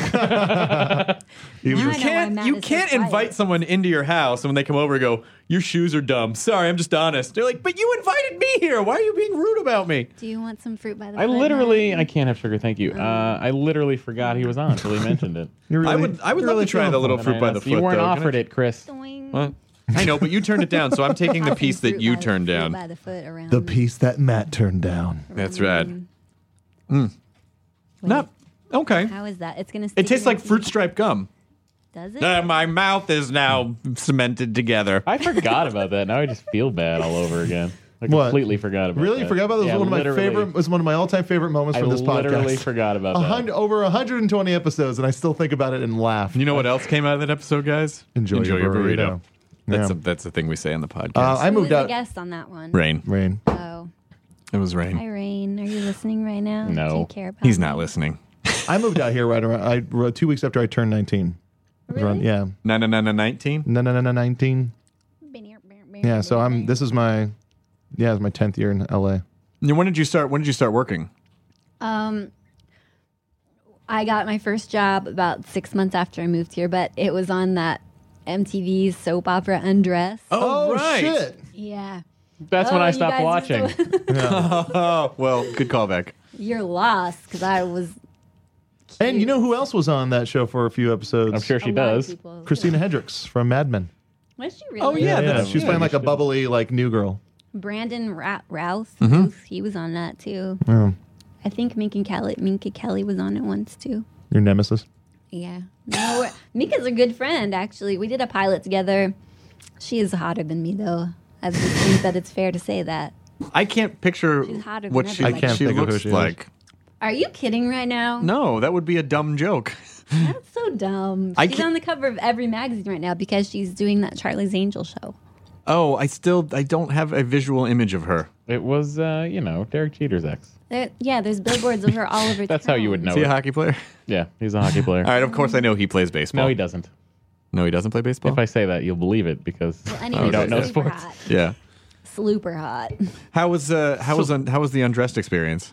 He Now was- I know why Matt You is so can't quiet. invite someone into your house and when they come over go, your shoes are dumb. Sorry, I'm just honest. They're like, but you invited me here. Why are you being rude about me? Do you want some fruit by the I foot, literally, Matt? I can't have sugar, thank you. I literally forgot he was on until he mentioned it. You're really- I would you're love really to try the feeling little for fruit him. by the foot. You weren't though. offered it, Chris. Doing. What? I know, but you turned it down, so I'm taking the Passing piece that fruit you by- turned fruit down. By the foot around. The piece that Matt turned down. That's right. Wait, Not okay. How is that? It's gonna. It tastes like fruit stripe gum. Does it? My mouth is now cemented together. I forgot about that. Now I just feel bad all over again. I What? completely forgot about Really that. forgot about this? Yeah, One of my literally. favorite. Was one of my all-time favorite moments I from this literally podcast. forgot about that. Over 120 episodes, and I still think about it and laugh. You know what else came out of that episode, guys? Enjoy your burrito. That's Yeah. that's the thing we say on the podcast. I Who moved was out. the guest on that one? Rain. Rain. Oh, It was Rain. hi Rain. Are you listening right now? No. Do you care about He's me? not listening. I moved out here right around 2 weeks after I turned 19. Really? Yeah. 19. No, 19. Yeah. So This is my. Yeah, it's my 10th year in LA. When did you start? When did you start working? I got my first job about 6 months after I moved here, but it was on that MTV soap opera Undress. Oh, right. shit! Yeah. That's when Oh, I you stopped guys are watching. so- Oh, well, good callback. You're lost because I was. And you know who else was on that show for a few episodes? I'm sure she a lot of does. people- Christina Hendricks from Mad Men. Was she really? Oh, yeah, that's- She was yeah, playing like a she did. bubbly like new girl. Brandon Routh. Mm-hmm. He was on that too. Yeah. I think Minka Kelly was on it once too. Your nemesis. Yeah. No, Mika's a good friend, actually. We did a pilot together. She is hotter than me, though. I just think that it's fair to say that. I can't picture She's hotter what than she, everybody. I can't she think of who looks she is. like. Are you kidding right now? No, that would be a dumb joke. That's so dumb. I She's can't- on the cover of every magazine right now because she's doing that Charlie's Angel show. Oh, I don't have a visual image of her. It was, Derek Jeter's ex. There's billboards of her all over That's how you would know Is he a it. hockey player? Yeah, he's a hockey player. All right, of course I know he plays baseball. No, he doesn't. No, he doesn't play baseball? If I say that, you'll believe it because Well, anyway, you don't know super sports. hot. Yeah. Super hot. How was the undressed experience?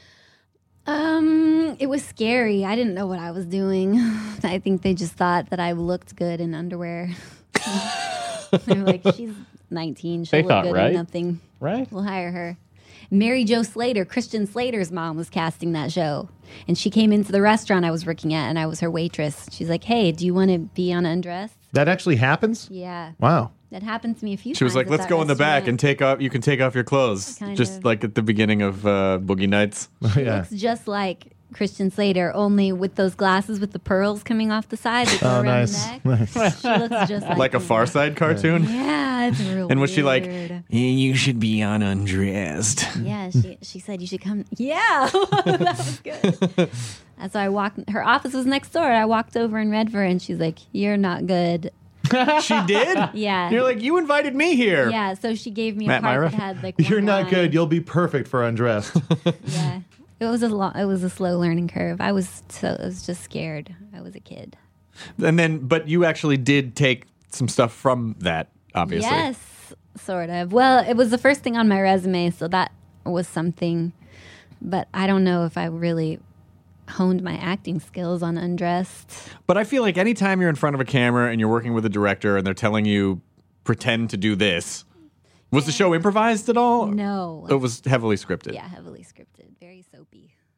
It was scary. I didn't know what I was doing. I think they just thought that I looked good in underwear. They were like, she's 19. She'll They look thought, good right? in nothing. Right? We'll hire her. Mary Jo Slater, Christian Slater's mom, was casting that show. And she came into the restaurant I was working at, and I was her waitress. She's like, hey, do you want to be on Undressed? That actually happens? Yeah. Wow. That happened to me a few times. She was like, at "Let's that go in the back and restaurant. you can take off your clothes." Kind Just of. like at the beginning of Boogie Nights. Yeah. Looks just like Christian Slater, only with those glasses with the pearls coming off the side that go Oh, around nice. the neck. Nice. She looks just like Like a him. Far Side cartoon. Yeah, it's real And was she like, weird. "You should be on undressed"? Yeah, she said you should come. Yeah, that was good. And so I walked. Her office was next door. I walked over and read for her, and she's like, "You're not good." She did? Yeah. You're like, "You invited me here." Yeah, so she gave me a Matt part Myra? that had like. You're one not line. good. You'll be perfect for undressed. Yeah, it was a slow learning curve. I was just scared. I was a kid. And then, but you actually did take some stuff from that, obviously. Yes, sort of. Well, it was the first thing on my resume, so that was something. But I don't know if I really honed my acting skills on Undressed. But I feel like anytime you're in front of a camera and you're working with a director and they're telling you, pretend to do this. Was the show improvised at all? No. It was heavily scripted. Yeah, heavily scripted. Very soapy.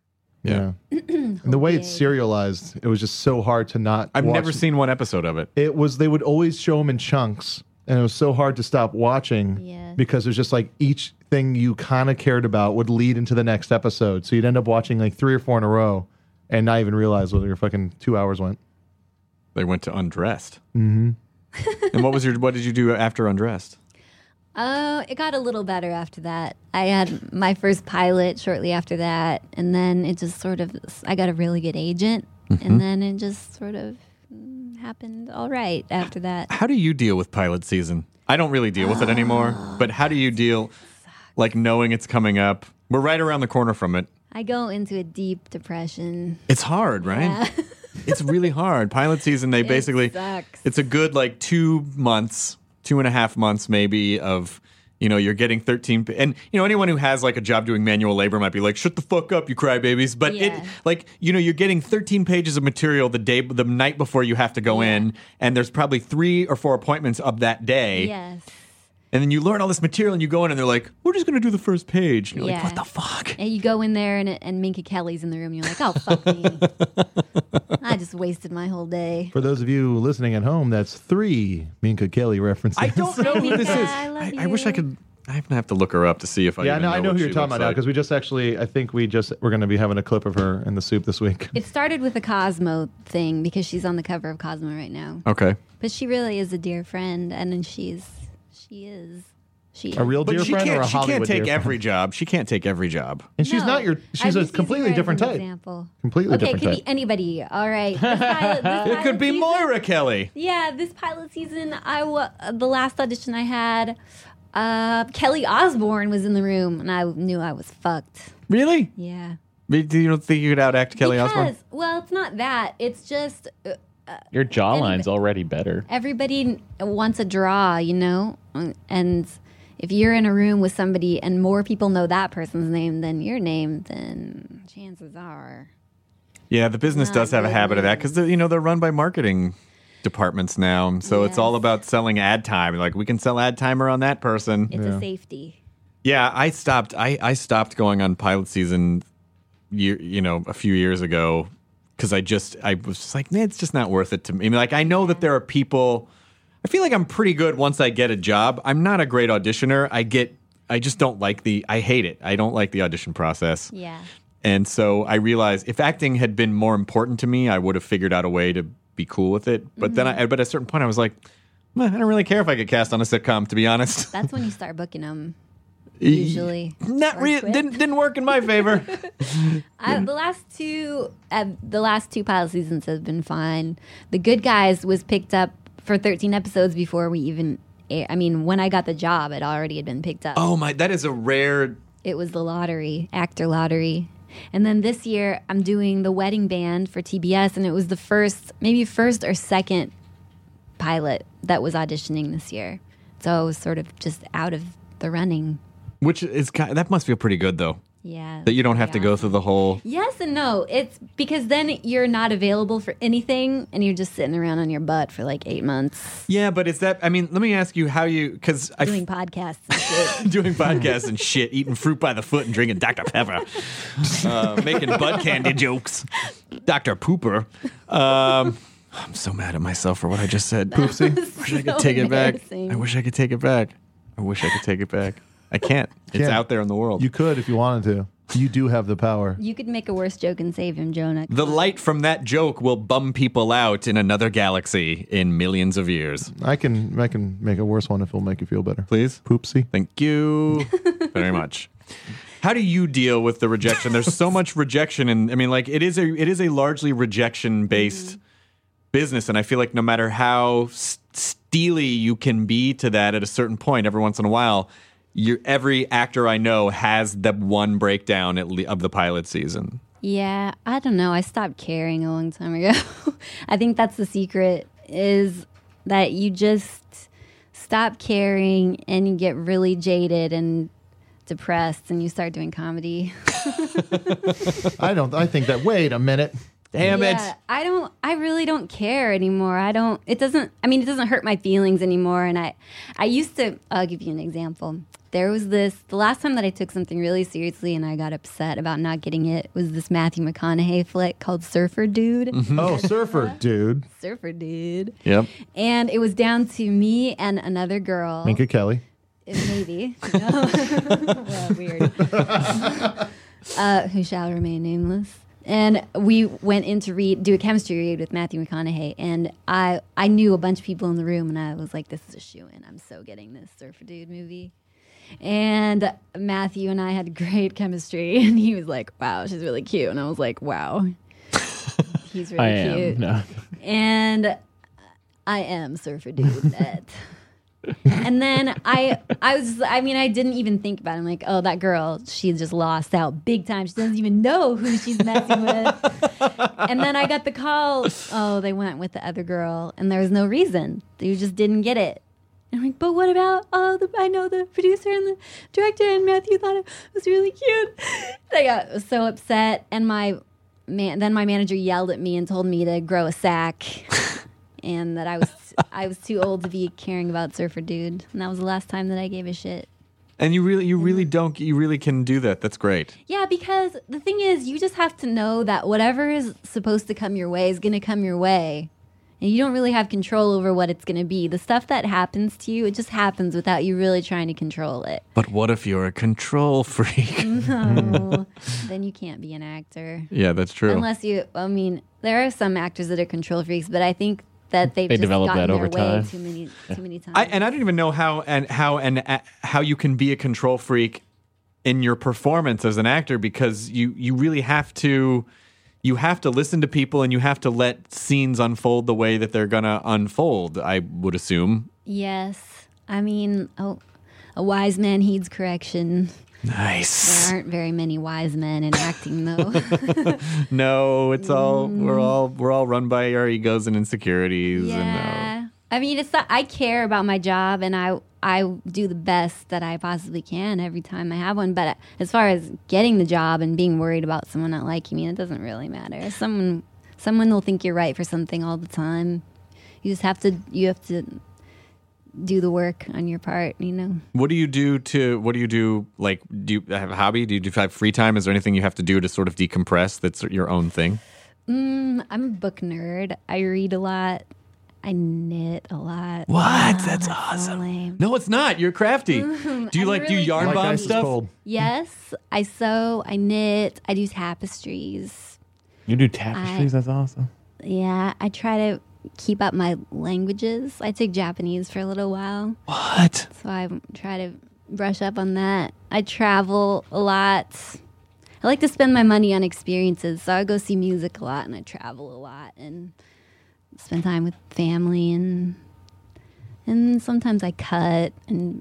Yeah. And the way it's serialized, it was just so hard to not I've watch. never seen one episode of it. It was, they would always show them in chunks, and it was so hard to stop watching because it was just like each thing you kind of cared about would lead into the next episode. So you'd end up watching like 3 or 4 in a row and not even realize whether your fucking 2 hours went. They went to Undressed. Mm-hmm. And what did you do after Undressed? It got a little better after that. I had my first pilot shortly after that, and then it just sort of, I got a really good agent, and then it just sort of happened all right after that. How do you deal with pilot season? I don't really deal with it anymore, but how do you deal, like knowing it's coming up? We're right around the corner from it. I go into a deep depression. It's hard, right? Yeah. It's really hard. Pilot season, they basically, sucks. it's a good like 2 months, 2.5 months maybe of, you're getting 13, and anyone who has like a job doing manual labor might be like, shut the fuck up, you crybabies. But it like, you're getting 13 pages of material the night before you have to go in, and there's probably 3 or 4 appointments of that day. Yes. And then you learn all this material and you go in and they're like, we're just going to do the first page. And you're like, what the fuck? And you go in there and Minka Kelly's in the room and you're like, oh, fuck me. I just wasted my whole day. For those of you listening at home, that's 3 Minka Kelly references. I don't know who this is. I wish I could. I'm going to have to look her up to see if I Yeah, even no, I know what who you're she talking looks about now like. because we just actually, I think we're going to be having a clip of her in the soup this week. It started with a Cosmo thing because she's on the cover of Cosmo right now. Okay. But she really is a dear friend, and then she is. A real dear But friend or a she can't Hollywood take dear every friend? job. She can't take every job. And she's No, not your. I'm She's just a using completely her as different an type. Example. Completely Okay, it different could type. be anybody. All right. This It could be season- Moira Kelly. Yeah, this pilot season, the last audition I had, Kelly Osbourne was in the room, and I knew I was fucked. Really? Yeah. Do you don't think you could outact Kelly Osbourne? Because, well, it's not that. It's just Your jawline's already better. everybody wants a draw, and if you're in a room with somebody and more people know that person's name than your name, then chances are. Yeah, the business does have a habit of that because they're run by marketing departments now, so it's all about selling ad time. Like we can sell ad timer on that person. It's a safety. Yeah, I stopped. I stopped going on pilot season, a few years ago because I was just like, nah, it's just not worth it to me. I mean, like I know that there are people. I feel like I'm pretty good once I get a job. I'm not a great auditioner. I just don't like I hate it. I don't like the audition process. Yeah. And so I realized if acting had been more important to me, I would have figured out a way to be cool with it. But then but at a certain point I was like, I don't really care if I get cast on a sitcom, to be honest. That's when you start booking them. Usually. Not Or really. quit. Didn't work in my favor. The last two pilot seasons have been fine. The Good Guys was picked up for 13 episodes before we even. When I got the job, it already had been picked up. Oh my! That is a rare. It was the lottery, actor lottery. And then this year, I'm doing the wedding band for TBS, and it was the first or second pilot that was auditioning this year. So I was sort of just out of the running. Which is that must feel pretty good though. Yeah. That you don't have to go through the whole. Yes and no. It's because then you're not available for anything, and you're just sitting around on your butt for like 8 months Yeah, but is that? I mean, let me ask you how you because doing podcasts and shit. doing podcasts and shit, eating fruit by the foot and drinking Dr. Pepper, making bud candy jokes, Dr. Pooper. I'm so mad at myself for what I just said. Poopsie. Wish I could take it back. I wish I could take it back. I can't. It's Can't. out there in the world. You could if you wanted to. You do have the power. You could make a worse joke and save him, Jonah. The light from that joke will bum people out in another galaxy in millions of years. I can make a worse one if it'll make you feel better. Please? Poopsie. Thank you very much. How do you deal with the rejection? There's so much rejection, and I mean, like it is a largely rejection based business, and I feel like no matter how steely you can be to that at a certain point, every once in a while, every actor I know has the one breakdown of the pilot season. Yeah, I don't know. I stopped caring a long time ago. I think that's the secret, is that you just stop caring and you get really jaded and depressed and you start doing comedy. I think that. Wait a minute. Damn it. I really don't care anymore. It doesn't hurt my feelings anymore. And I used to, I'll give you an example. There was the last time that I took something really seriously and I got upset about not getting it was this Matthew McConaughey flick called Surfer Dude. Mm-hmm. Oh, Surfer Dude. Surfer Dude. Yep. And it was down to me and another girl. Minka Kelly. Maybe. No. Well, weird. Who shall remain nameless. And we went in to do a chemistry read with Matthew McConaughey. And I knew a bunch of people in the room, and I was like, this is a shoo-in. I'm so getting this Surfer Dude movie. And Matthew and I had great chemistry. And he was like, wow, she's really cute. And I was like, wow, he's really cute. No. And I am Surfer Dude. And then I didn't even think about it. I'm like, oh, that girl, she just lost out big time. She doesn't even know who she's messing with. And then I got the call, oh, they went with the other girl, and there was no reason. They just didn't get it. And I'm like, but what about, I know the producer and the director, and Matthew thought it was really cute. I got so upset, and then my manager yelled at me and told me to grow a sack. And that I was too old to be caring about Surfer Dude, and that was the last time that I gave a shit. And you really can do that. That's great. Yeah, because the thing is, you just have to know that whatever is supposed to come your way is going to come your way, and you don't really have control over what it's going to be. The stuff that happens to you, it just happens without you really trying to control it. But what if you're a control freak? No, then you can't be an actor. Yeah, that's true. Unless there are some actors that are control freaks, but I think that they just develop gotten that over their way time. too many times. I don't even know how you can be a control freak in your performance as an actor, because you really have to listen to people, and you have to let scenes unfold the way that they're gonna unfold, I would assume. Yes. I mean, a wise man heeds correction. Nice. There aren't very many wise men in acting, though. No, it's all we're all run by our egos and insecurities. Yeah. And, I mean, it's not, I care about my job, and I do the best that I possibly can every time I have one. But as far as getting the job and being worried about someone not liking me, it doesn't really matter. Someone will think you're right for something all the time. You just have to do the work on your part, you know. What do you do? Like, do you have a hobby? Do you have free time? Is there anything you have to do to sort of decompress that's your own thing? I'm a book nerd. I read a lot. I knit a lot. What? That's awesome. So lame. No, it's not. You're crafty. Do you yarn Like bomb ice is stuff? cold. Yes, I sew, I knit, I do tapestries. You do tapestries? That's awesome. Yeah, I try to keep up my languages. I took Japanese for a little while. What? So I try to brush up on that. I travel a lot. I like to spend my money on experiences, so I go see music a lot, and I travel a lot, and spend time with family, and sometimes I cut and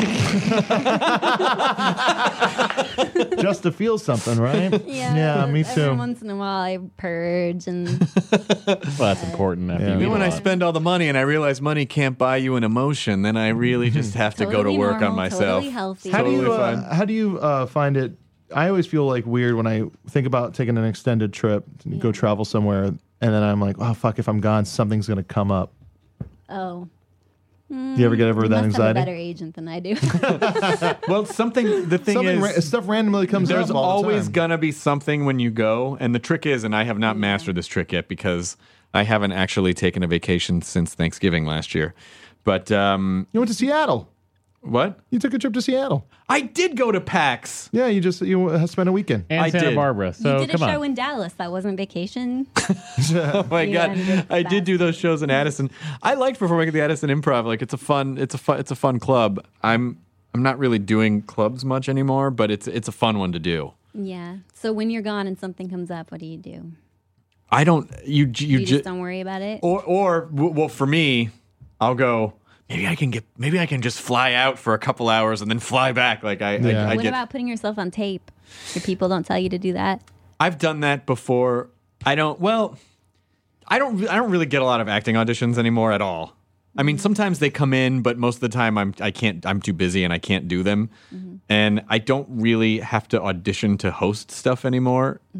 Just to feel something, right? yeah, me every too. once in a while I purge and Well, that's important. After Yeah. you Then eat when a I lot. spend all the money and I realize money can't buy you an emotion, then I really just have to go to Totally work on normal, myself. totally healthy. How do you Totally fine. how do you find it? I always feel like weird when I think about taking an extended trip to go travel somewhere, and then I'm like, oh fuck, if I'm gone, something's gonna come up. oh. Do you ever get over You that must have a anxiety? better agent than I do. Well, the thing is, Stuff randomly comes up. there's all the always time. gonna be something when you go, and the trick is, and I have not mastered this trick yet because I haven't actually taken a vacation since Thanksgiving last year. But You went to Seattle. what? You took a trip to Seattle. I did go to PAX. Yeah, you spent a weekend. and I Santa did. Barbara. So you did a come show on. in Dallas. That wasn't vacation. Oh my Yeah, god, you did I that. did do those shows in Addison. I liked performing at the Addison Improv. Like it's a fun club. I'm not really doing clubs much anymore, but it's a fun one to do. Yeah. So when you're gone and something comes up, what do? I don't. You You just don't worry about it. or well, for me, I'll go. Maybe I can just fly out for a couple hours and then fly back. Like I What get. about putting yourself on tape? Your people don't tell you to do that. I've done that before. I don't really get a lot of acting auditions anymore at all. I mean, sometimes they come in, but most of the time I'm too busy and I can't do them. And I don't really have to audition to host stuff anymore.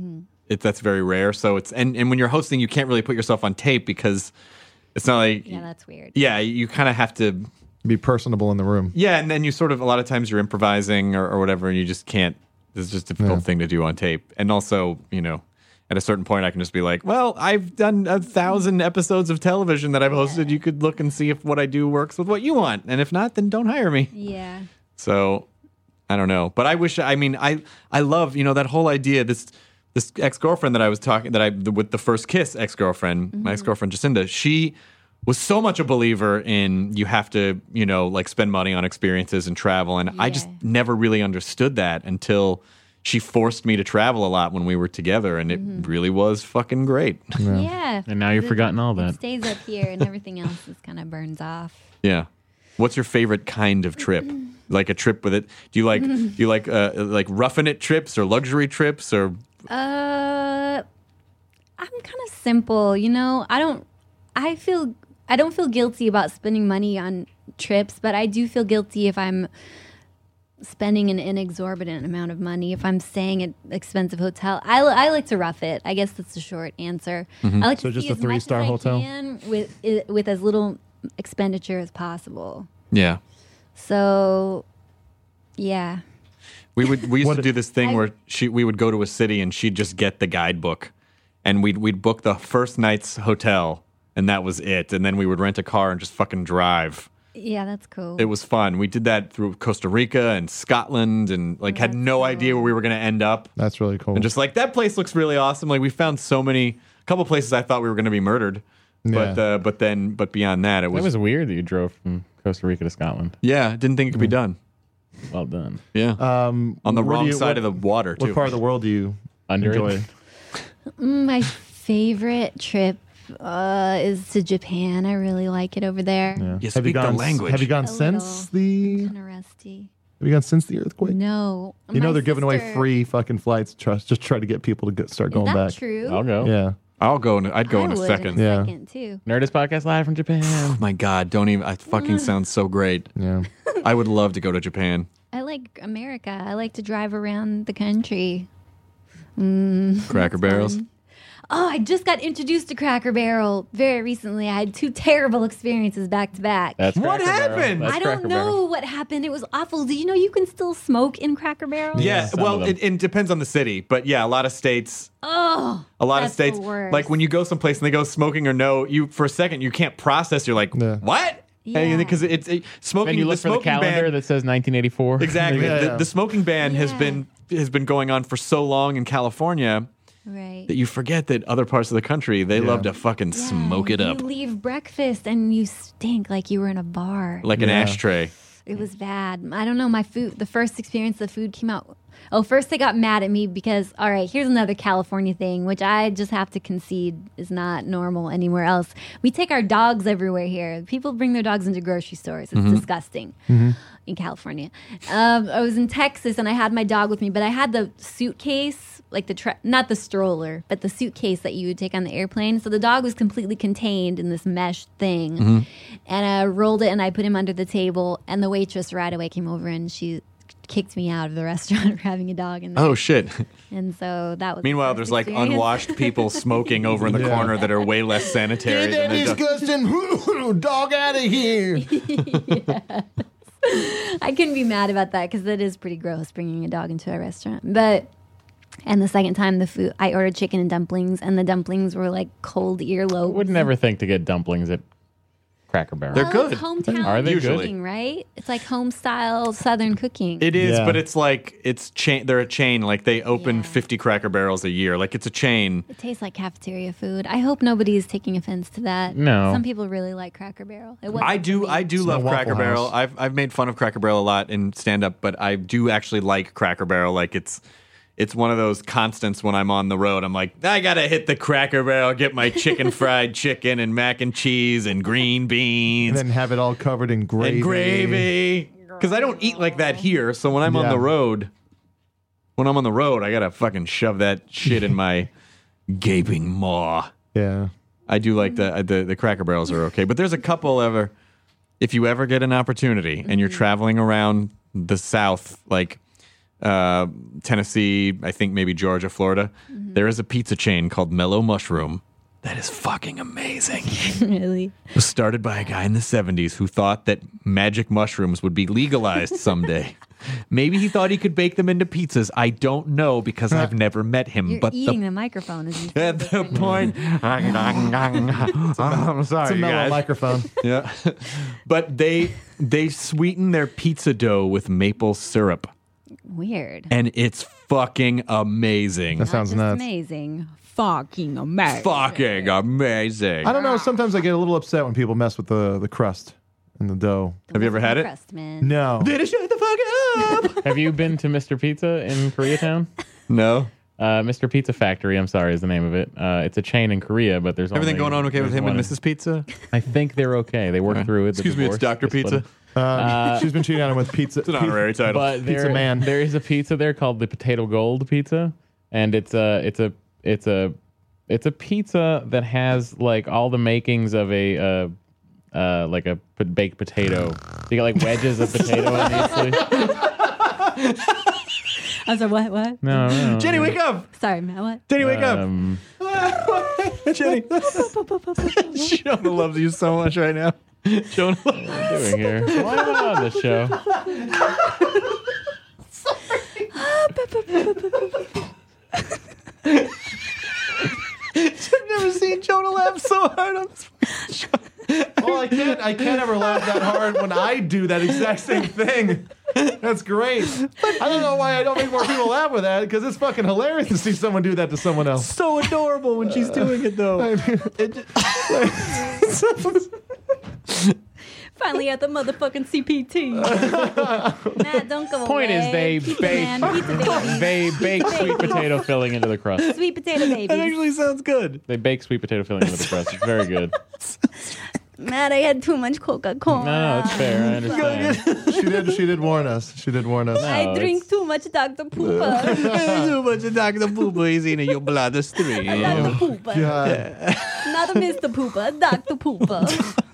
that's very rare. So it's and when you're hosting, you can't really put yourself on tape because it's not like Yeah, that's weird. Yeah, you kind of have to be personable in the room. Yeah, and then you sort of a lot of times you're improvising or whatever, and you just can't. It's just a difficult thing to do on tape. And also, at a certain point, I can just be like, well, I've done 1,000 episodes of television that I've hosted. You could look and see if what I do works with what you want, and if not, then don't hire me. Yeah. So I don't know, but I wish. I mean, I love that whole idea. This ex-girlfriend that I was talking with the first kiss ex-girlfriend, my ex-girlfriend Jacinda, she was so much a believer in you have to like spend money on experiences and travel, and I just never really understood that until she forced me to travel a lot when we were together, and it really was fucking great. Yeah. And now you've forgotten all It that. stays up here, and everything else just kind of burns off. Yeah. What's your favorite kind of trip? Like a trip with it? Do you like like roughing it trips or luxury trips or? I'm kind of simple, I don't feel guilty about spending money on trips, but I do feel guilty if I'm spending an inexorbitant amount of money, if I'm staying at expensive hotel. I like to rough it. I guess that's the short answer. I like So to just see a as much as 3-star I hotel? can with as little expenditure as possible. Yeah. So, yeah. We used to do this thing where we would go to a city and she'd just get the guidebook, and we'd book the first night's hotel, and that was it. And then we would rent a car and just fucking drive. Yeah, that's cool. It was fun. We did that through Costa Rica and Scotland, and had no idea where we were going to end up. That's really cool. And just like that place looks really awesome. Like we found a couple places I thought we were going to be murdered, but beyond that, it was. That was weird that you drove from Costa Rica to Scotland. Yeah, didn't think it could be done. Well done. Yeah, on the wrong side of the water too. What part of the world do you enjoy? My favorite trip is to Japan. I really like it over there. Yeah. You speak the language. Have you gone since the? Kind of rusty. Have you gone since the earthquake? No. They're giving away free fucking flights. Just try to get people to start going Is that back. true? I'll go. Yeah. I'll go. I'd go in a would second. in a Yeah. second too. Nerdist Podcast live from Japan. Oh my God! Don't even. It fucking sounds so great. Yeah. I would love to go to Japan. I like America. I like to drive around the country. Cracker Barrels. Oh, I just got introduced to Cracker Barrel very recently. I had 2 terrible experiences back to back. That's What Cracker Barrel. happened? That's I don't Cracker know Barrel. what happened. It was awful. Did you know you can still smoke in Cracker Barrel? Yeah, some well, of them. it depends on the city, but yeah, a lot of states. Oh, A lot that's of states, the worst. like when you go someplace and they go smoking or no, you for a second you can't process. You're like, Yeah. what? Yeah. Because it's smoking. And you look the for the smoking calendar ban, that says 1984. exactly. Yeah. The smoking ban has been going on for so long in California right. that you forget that other parts of the country they love to fucking smoke it up You leave breakfast and you stink like you were in a bar. like an ashtray. It was bad. I don't know. My food, the first experience, the food came out. Oh, first they got mad at me because, all right, here's another California thing, which I just have to concede is not normal anywhere else. We take our dogs everywhere here. People bring their dogs into grocery stores. It's disgusting in California. I was in Texas and I had my dog with me, but I had the suitcase, like not the stroller, but the suitcase that you would take on the airplane. So the dog was completely contained in this mesh thing. And I rolled it and I put him under the table, and the waitress right away came over and she kicked me out of the restaurant for having a dog in there. Oh shit! And so that was. Meanwhile, the there's first like experience. unwashed people smoking over in the corner that are way less sanitary. Get that than the dog. disgusting dog out of here. I couldn't be mad about that because that is pretty gross bringing a dog into a restaurant. And the second time I ordered chicken and dumplings, and the dumplings were like cold earlobes. Would never think to get dumplings at Cracker Barrel. They're good. It's hometown Are they Usually. cooking, right? It's like home style Southern cooking. It is, Yeah. but it's like they're a chain. Like they open Yeah. 50 Cracker Barrels a year. Like it's a chain. It tastes like cafeteria food. I hope nobody is taking offense to that. No. Some people really like Cracker Barrel. It wasn't I do for me. love Waffle Cracker Barrel. House. I've made fun of Cracker Barrel a lot in stand up, but I do actually like Cracker Barrel. Like it's one of those constants when I'm on the road. I'm like, I gotta hit the Cracker Barrel, get my chicken fried chicken and mac and cheese and green And beans then have it all covered in gravy. and gravy. Because I don't eat like that here. So when I'm on Yeah. the road, I gotta fucking shove that shit in my gaping maw. Yeah. I do like the Cracker Barrels are okay, but there's a couple if you ever get an opportunity and you're traveling around the South, like Tennessee, I think maybe Georgia, Florida. There is a pizza chain called Mellow Mushroom that is fucking amazing. Really? It was started by a guy in the 70s who thought that magic mushrooms would be legalized someday. Maybe he thought he could bake them into pizzas. I don't know because I've never met him. You're but eating the microphone as you say at this the right now. point, I'm sorry, It's a you mellow guys. microphone. Yeah, but they sweeten their pizza dough with maple syrup, Weird. and it's fucking amazing. That sounds Just nuts. amazing. Fucking amazing. Fucking amazing. I don't know. Sometimes I get a little upset when people mess with the crust and the dough. Have you ever had it? Crust, man. No. Did it shut the fuck up? Have you been to Mr. Pizza in Koreatown? No. Mr. Pizza Factory, I'm sorry, is the name of it. It's a chain in Korea, but there's Everything only, going on okay with there's him and one- Mrs. Pizza? I think they're okay. They worked through it. the Excuse me, it's divorce, Dr. they split Pizza. up. She's been cheating on him with pizza. It's an honorary title. But Pizza Man. there is a pizza there called the Potato Gold Pizza, and it's a pizza that has like all the makings of a like a baked potato. You got like wedges of potato on each. I was like, what? No. Jenny, wake up! Sorry, Matt, what? Jenny, wake up! Jenny. Jonah loves you so much right now. Jonah What are you doing here? Why am I on this show? I've never seen Jonah laugh so hard on this show. Well, I can't ever laugh that hard when I do that exact same thing. That's great. I don't know why I don't make more people laugh with that, because it's fucking hilarious to see someone do that to someone else. So adorable when she's doing it, though. Finally at the motherfucking CPT. Matt, don't go Point is, away. they Pizza bake man, pizza babies. they bake sweet potato filling into the crust. Sweet potato That babies. actually sounds good. They bake sweet potato filling into the crust. It's very good. Matt, I had too much Coca-Cola. No, it's fair. I understand. She did warn us. She did warn us. I drink too much Dr. Poopa. Too much of Dr. Poopa is in your bloodstream. Dr. Poopa. God. Not a Mr. Poopa, Dr. Poopa.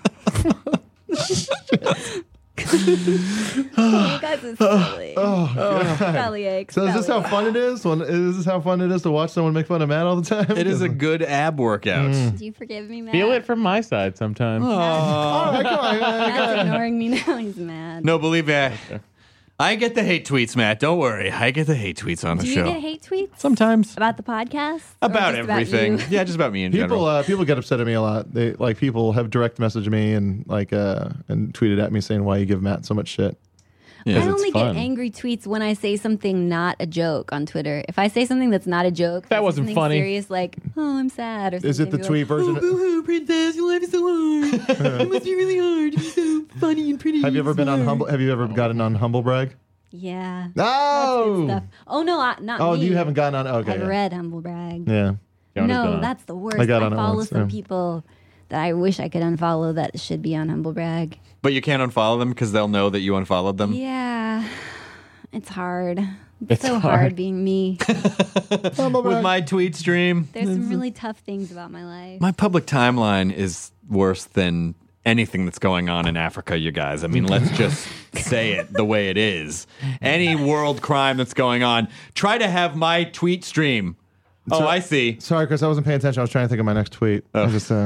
You guys are silly. Bellyache. So is this how fun it is? Is this how fun it is to watch someone make fun of Matt all the time? It is a good ab workout. Do you forgive me, Matt? Feel it from my side sometimes. All right, come on. Matt's ignoring me now. He's mad. No, believe me. I get the hate tweets, Matt. Don't worry. I get the hate tweets on the Do you show. get hate tweets? Sometimes. About the podcast? Or About just everything. you? Yeah, just about me in general. People get upset at me a lot. They people have direct messaged me and and tweeted at me saying, "Why you give Matt so much shit?" Yeah. I only fun. get angry tweets when I say something not a joke on Twitter. If I say something that's not a joke, That like wasn't something funny. Serious, like, oh, I'm sad, or something. Is it the Be tweet like, version? Oh, princess, your life is so hard. It must be really hard to be so funny and pretty. Have you ever been on smart." Humble? Have you ever gotten on Humble Brag? Yeah. No. Stuff. Oh no, not Oh, me. you haven't gotten on? Okay. I've yeah. read Humble Brag. Yeah. Jonah's been No, on. that's the worst. I got on it follow once, some yeah. people that I wish I could unfollow that should be on Humble Brag. But you can't unfollow them because they'll know that you unfollowed them. Yeah. It's hard. It's so hard. hard being me. With my tweet stream, There's some really tough things about my life. my public timeline is worse than anything that's going on in Africa, you guys. I mean, let's just say it the way it is. Any world crime that's going on, try to have my tweet stream. Oh, I see. Sorry, Chris. I wasn't paying attention. I was trying to think of my next tweet. I was just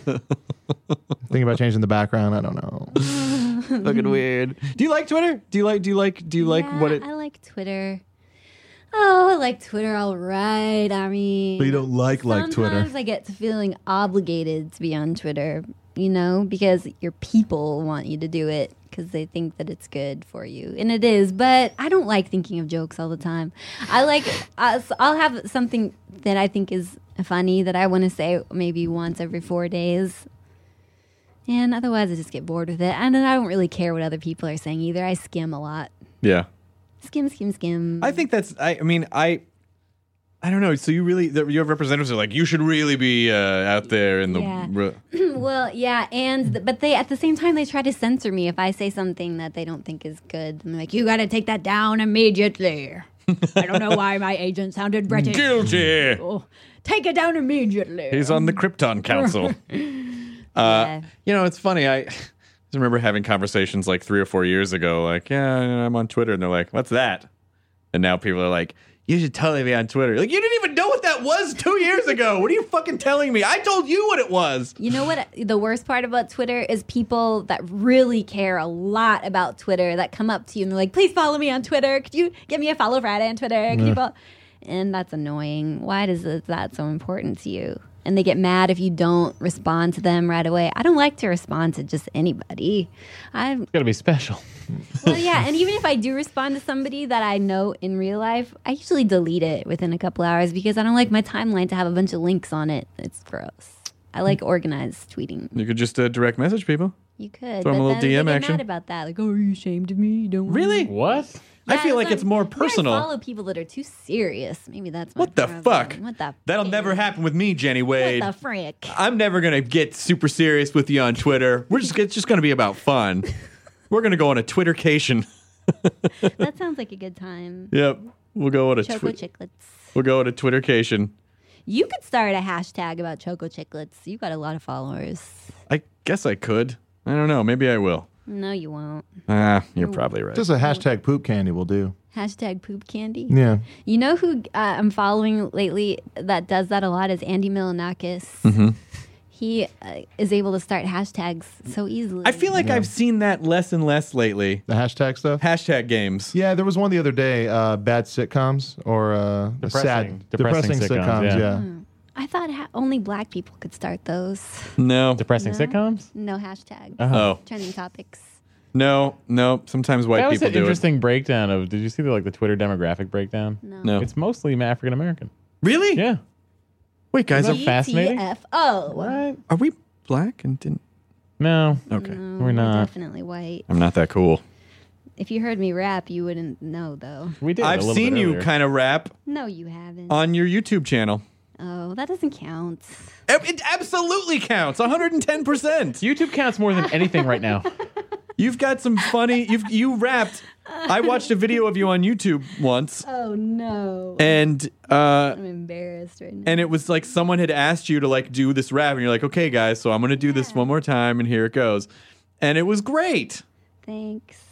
thinking about changing the background. I don't know. Looking weird. Do you like Twitter? Do you like Yeah, what it I like Twitter. Oh, I like Twitter all right. I mean, But you don't like Twitter. sometimes I get to feeling obligated to be on Twitter, because your people want you to do it because they think that it's good for you. And it is, but I don't like thinking of jokes all the time. I'll have something that I think is funny that I want to say maybe once every 4 days. And otherwise I just get bored with it. And then I don't really care what other people are saying either. I skim a lot. Yeah. Skim. I think that's. I mean, I don't know. So your representatives are like, you should really be out there in the. Yeah. Well, yeah, but they at the same time they try to censor me if I say something that they don't think is good. And they're like, you got to take that down immediately. I don't know why my agent sounded British. Guilty. Oh, take it down immediately. He's on the Krypton Council. Yeah. It's funny. I just remember having conversations like 3 or 4 years ago. Like, yeah, I'm on Twitter, and they're like, "What's that?" And now people are like, you should totally be on Twitter. Like, you didn't even know what that was 2 years ago. What are you fucking telling me? I told you what it was. You know what? The worst part about Twitter is people that really care a lot about Twitter that come up to you and they're like, please follow me on Twitter. Could you give me a follow Friday on Twitter? Could you follow? And that's annoying. Why is that so important to you? And they get mad if you don't respond to them right away. I don't like to respond to just anybody. It's got to be special. Well, yeah, and even if I do respond to somebody that I know in real life, I usually delete it within a couple hours because I don't like my timeline to have a bunch of links on it. It's gross. I like organized tweeting. You could just direct message people. You could. Throw them a little then they DM get action. mad about that. Like, oh, are you ashamed of me? You don't want Really? me? What? I feel like that's it's more not- personal. I follow people that are too serious. Maybe that's my What the problem. fuck? What the That'll frick? never happen with me, Jenny Wade. What the frick? I'm never gonna get super serious with you on Twitter. It's just gonna be about fun. We're gonna go on a Twittercation. That sounds like a good time. Yep, we'll go on a Choco Chiclets. we'll go on a Twittercation. You could start a hashtag about Choco Chiclets. You got a lot of followers. I guess I could. I don't know. Maybe I will. No, you won't. You're probably right. Just a hashtag poop candy will do. Hashtag poop candy. Yeah. You know who I'm following lately that does that a lot is Andy Milonakis. Mm-hmm. He is able to start hashtags so easily. I feel like I've seen that less and less lately. The hashtag stuff? Hashtag games. Yeah, there was one the other day, bad sitcoms or Depressing depressing sitcoms, sitcoms. yeah. I thought only black people could start those. No. Depressing sitcoms? No hashtags. Oh. Trending topics. No. Sometimes white That was people an do interesting breakdown of. Did you see the Twitter demographic breakdown? No. It's mostly African American. Really? Yeah. Wait, guys, Isn't that fascinating? GTFO. What? are we black and didn't? No. Okay. No, We're not. definitely white. I'm not that cool. If you heard me rap, you wouldn't know, though. We did. I've a little seen bit you earlier. kind of rap No, you haven't. on your YouTube channel. Oh, that doesn't count. It absolutely counts. 110%. YouTube counts more than anything right now. You've got some funny. You rapped. I watched a video of you on YouTube once, Oh, no. and I'm embarrassed right now. and it was like someone had asked you to do this rap, and you're like, okay, guys, so I'm gonna do this one more time, and here it goes, and it was great. Thanks.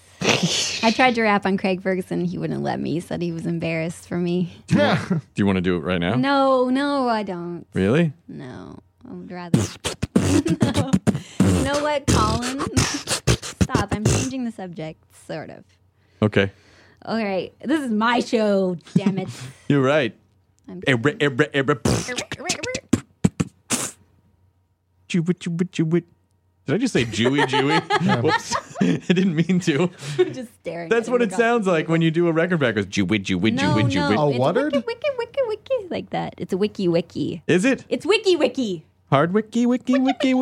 I tried to rap on Craig Ferguson. He wouldn't let me. He said he was embarrassed for me. Do you want to do it right now? No, I don't. Really? No, I would rather. No. You know what, Colin? Stop. I'm changing the subject, sort of. Okay. All right. This is my show, damn it. You're right. I'm Did I just say Jewy? Whoops. I didn't mean to. just staring. That's at what him it sounds like when you do a record back. It goes Jewy. No, A it's what'ard? wiki, like that. It's a wiki. Is it? It's wiki. Hard wiki. Hard wiki.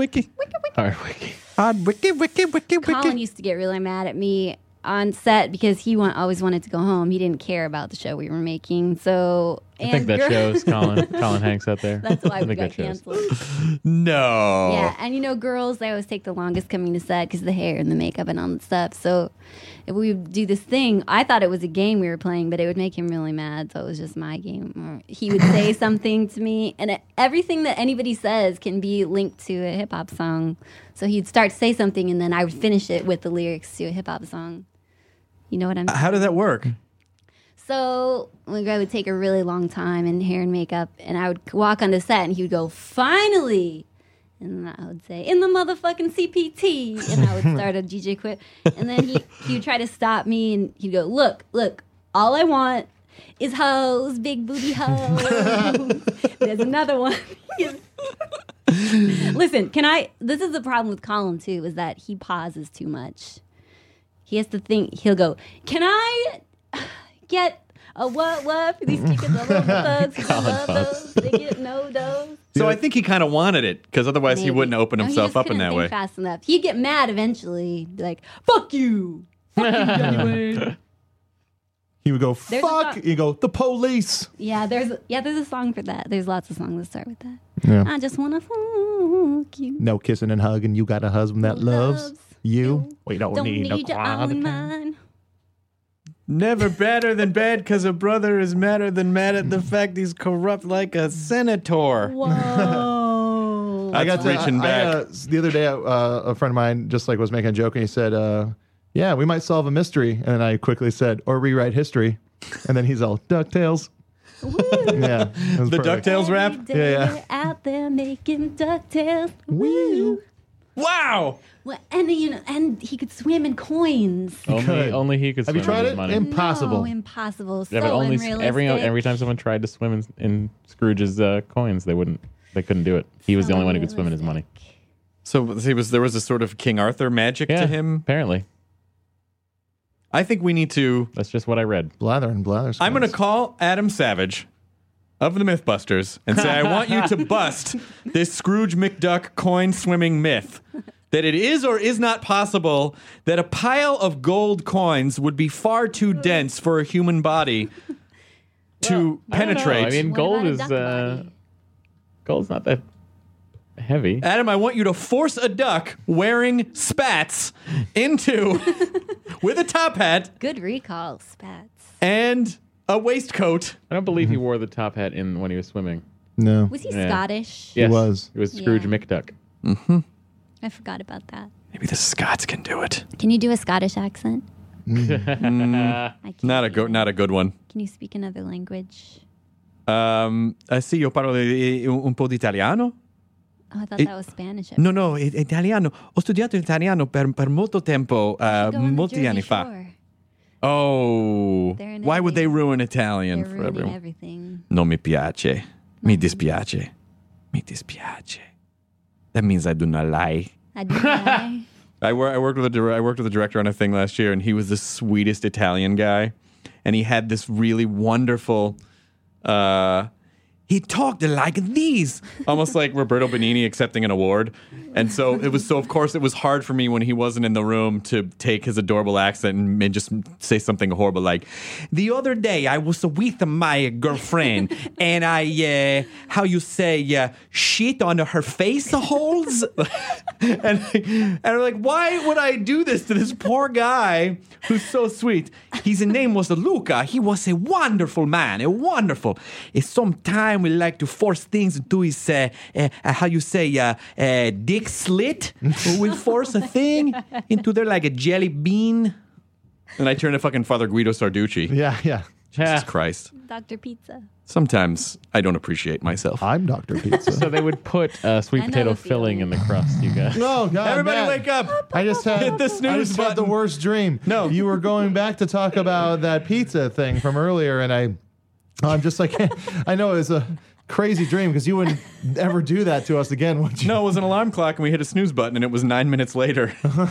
Hard wiki. Colin used to get really mad at me on set because he always wanted to go home. He didn't care about the show we were making. So I think that shows Colin Hanks out there. That's why I we think got that shows. canceled. No. Yeah, and girls, they always take the longest coming to set because of the hair and the makeup and all that stuff. So if we would do this thing, I thought it was a game we were playing, but it would make him really mad. So it was just my game. Or he would say something to me, and everything that anybody says can be linked to a hip hop song. So he'd start to say something, and then I would finish it with the lyrics to a hip hop song. You know what I'm saying? How did that work? So I would take a really long time in hair and makeup, and I would walk on the set, and he would go, "Finally!" And I would say, "In the motherfucking CPT," and I would start a DJ quit, and then he would try to stop me, and he'd go, "Look, all I want is hoes, big booty hoes." There's another one. Listen, this is the problem with Colin too, is that he pauses too much. He has to think. He'll go, "Can I get a what for these chickens? A little thugs who love those. They get no dose." So I think he kind of wanted it because otherwise he Maybe. wouldn't open No, himself he up just in that couldn't way. think fast enough. He'd get mad eventually, be like, "Fuck you, Johnny Wayne." He would go, There's a fuck. song- He'd go, the police. Yeah, there's a song for that. There's lots of songs that start with that. Yeah. I just wanna fuck you. No kissing and hugging. You got a husband that loves Loves you. you. We don't Need need no your own quality. mind. Never better than bad because a brother is madder than mad at the fact he's corrupt like a senator. Whoa. I got reaching back. The other day, a friend of mine just was making a joke, and he said, "Yeah, we might solve a mystery." And then I quickly said, "Or rewrite history." And then he's all DuckTales. Yeah, it was The perfect. DuckTales rap? Every day Yeah. we're out there making DuckTales. Woo. Wow. Well, and and he could swim in coins. Only he could Have swim you tried with his it? money. Impossible. No, impossible. Yeah, so but only unrealistic. every time someone tried to swim in Scrooge's coins, they couldn't do it. He was the only one who could swim in his money. So there was a sort of King Arthur magic Yeah, to him. apparently. I think we need to. That's just what I read. Blather and blather. I'm going to call Adam Savage of the Mythbusters and say, I want you to bust this Scrooge McDuck coin swimming myth. That it is or is not possible that a pile of gold coins would be far too dense for a human body to I don't know. penetrate. I mean, What gold about a is duck body? gold's not that heavy. Adam, I want you to force a duck wearing spats into with a top hat Good recall, Spats. and a waistcoat. I don't believe he wore the top hat when he was swimming. No. Was he Yeah. Scottish? Yes, was. It was Scrooge Yeah. McDuck. I forgot about that. Maybe the Scots can do it. Can you do a Scottish accent? I can't Not a do that. good one. Can you speak another language? Sì, io parlo un po' di italiano. Oh, I thought that was Spanish. No, italiano. Ho studiato italiano per molto tempo, Go on the molti Jersey anni fa. Shore. Oh, They're in why would they Italy. ruin Italian They're for ruining everyone? everything. Non mi piace. Mi dispiace. Mi dispiace. That means I do not lie. I do lie. I worked with a director on a thing last year, and he was the sweetest Italian guy, and he had this really wonderful. He talked like these, almost like Roberto Benigni accepting an award, and so of course it was hard for me when he wasn't in the room to take his adorable accent and just say something horrible like, "The other day I was with my girlfriend, and I how you say shit on her face holes." And I'm like, why would I do this to this poor guy who's so sweet? His name was Luca. He was a wonderful man, Sometimes we like to force things into his, how you say, dick slit. We force a thing into there like a jelly bean. And I turn to fucking Father Guido Sarducci. Yeah. Jesus Christ. Dr. Pizza. Sometimes I don't appreciate myself. I'm Dr. Pizza. So they would put sweet I know potato the filling feeling. in the crust, you guys. Oh, God. Everybody Matt. wake up. I just had Hit the snooze I just had the button. worst dream. No. You were going back to talk about that pizza thing from earlier, and I'm just like, I know it was a crazy dream because you wouldn't ever do that to us again, would you? No, it was an alarm clock, and we hit a snooze button, and it was 9 minutes later.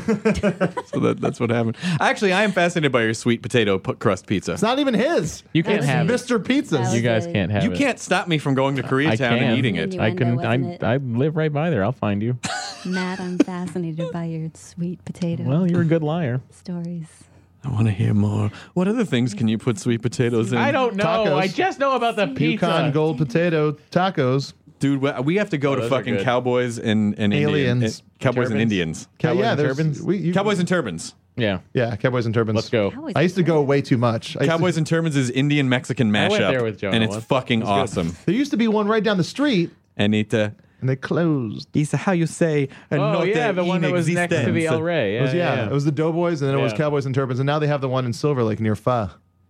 So that's what happened. Actually, I am fascinated by your sweet potato crust pizza. It's not even his. You can't It's have it. Mr. Pizza's. You guys good. can't have You it. can't stop me from going to I Koreatown can. and eating it. I can. Innuendo, wasn't it? I live right by there. I'll find you. Matt, I'm fascinated by your sweet potato Well, you're a good liar. stories. I want to hear more. What other things can you put sweet potatoes in? I don't know. Tacos. I just know about the pizza. Yukon Gold Potato Tacos. Dude, we have to go to those are fucking good. Cowboys and Aliens. Indians. Cowboys and Turbans. Indians. Cowboys yeah, and there's turbans? Cowboys and turbans. Yeah. Yeah, Cowboys and Turbans. Let's go. Cowboys I used to go way too much. Cowboys and turbans is Indian Mexican mashup. went there with Jonah and it's once. fucking It was good. awesome. There used to be one right down the street, And and they closed. it's how you say. Oh yeah, the one that was next to the El Rey. It was, Yeah. it was the Doughboys, and then it was Yeah. Cowboys and Turbans, and now they have the one in Silver Lake near Pho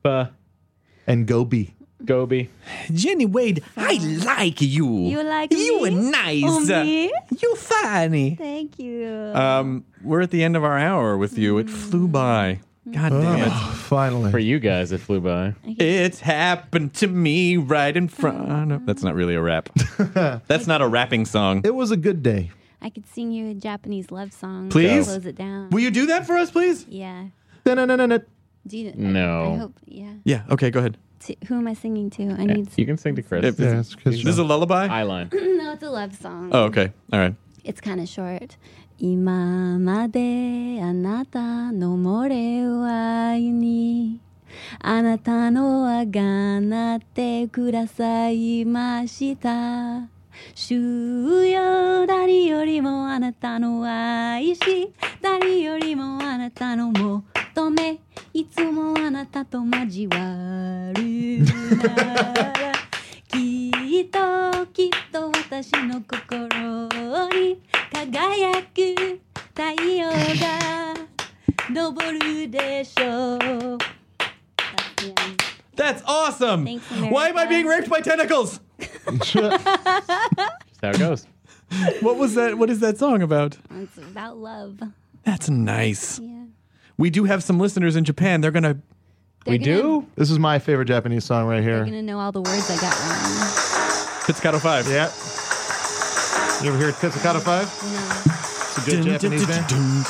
and Gobi. Gobi. Jenny Wade, I like you. You like You me? are nice. Oh, me? You funny. Thank you. We're at the end of our hour with you. It flew by. God damn it. Oh, finally. For you guys, it flew by. It's happened to me right in front of... That's not really a rap. That's not a rapping song. It was a good day. I could sing you a Japanese love song. Please? Close it down. Will you do that for us, please? Yeah. Da-na-na-na-na. Do you, No. I hope, yeah. Yeah, okay, go ahead. Who am I singing to? I need. You can sing to Chris. If- Yeah, it's 'cause This is a lullaby? Eye line. No, it's a love song. Oh, okay. All right. It's kind of short. 今まであなたの漏れはにあなたのあがなってくださいました主よ誰よりもあなたの愛し誰よりもあなたの求めいつもあなたと交わるならきっと私の心に輝く太陽が昇るでしょう。 That's awesome. Thanks, America. Why am I being raped by tentacles? Just how it goes. What was that? What is that song about? It's about love. That's nice. Yeah. We do have some listeners in Japan. They're gonna. We do? This is my favorite Japanese song right They're here. gonna know all the words I got wrong. Pizzicato 5. Yeah. You ever hear Pizzicato 5? No. It's a good Japanese band.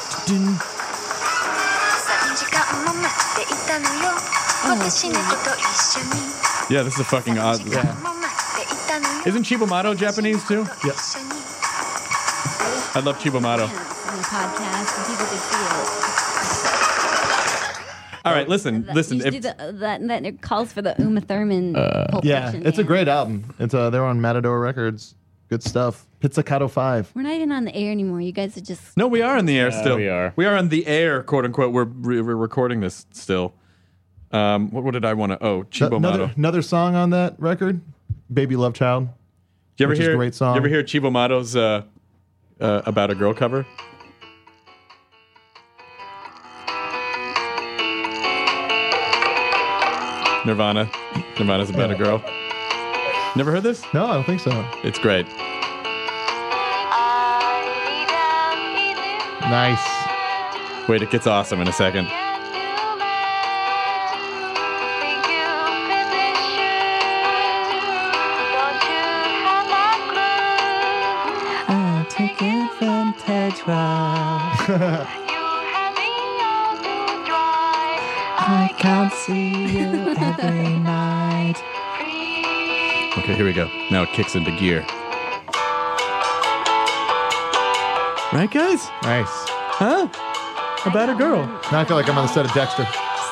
Yeah, this is a fucking odd. Yeah. Isn't Chibomato Japanese too? Yeah. I love Chibomato. On the podcast, and people could see All right, listen. it. Listen. You should do that it calls for the Uma Thurman. Pulp Yeah, Fiction it's a dance. great album. It's they're on Matador Records. Good stuff. Pizzicato 5. We're not even on the air anymore. You guys are just. No, we are in the air Yeah, still. we are. We are on the air, quote unquote. We're recording this still. What did I want to? Oh, Chibomato. Another song on that record, Baby Love Child. Do you ever which is hear? a great song. You ever hear Chibomato's About a Girl cover? Nirvana. Nirvana's About a Girl. Never heard this? No, I don't think so. It's great. Nice. Wait, it gets awesome in a second. I can't see you every night. Okay, here we go. Now it kicks into gear. Right, guys? Nice. Huh? About a Girl. Now I feel like I'm on the set of Dexter.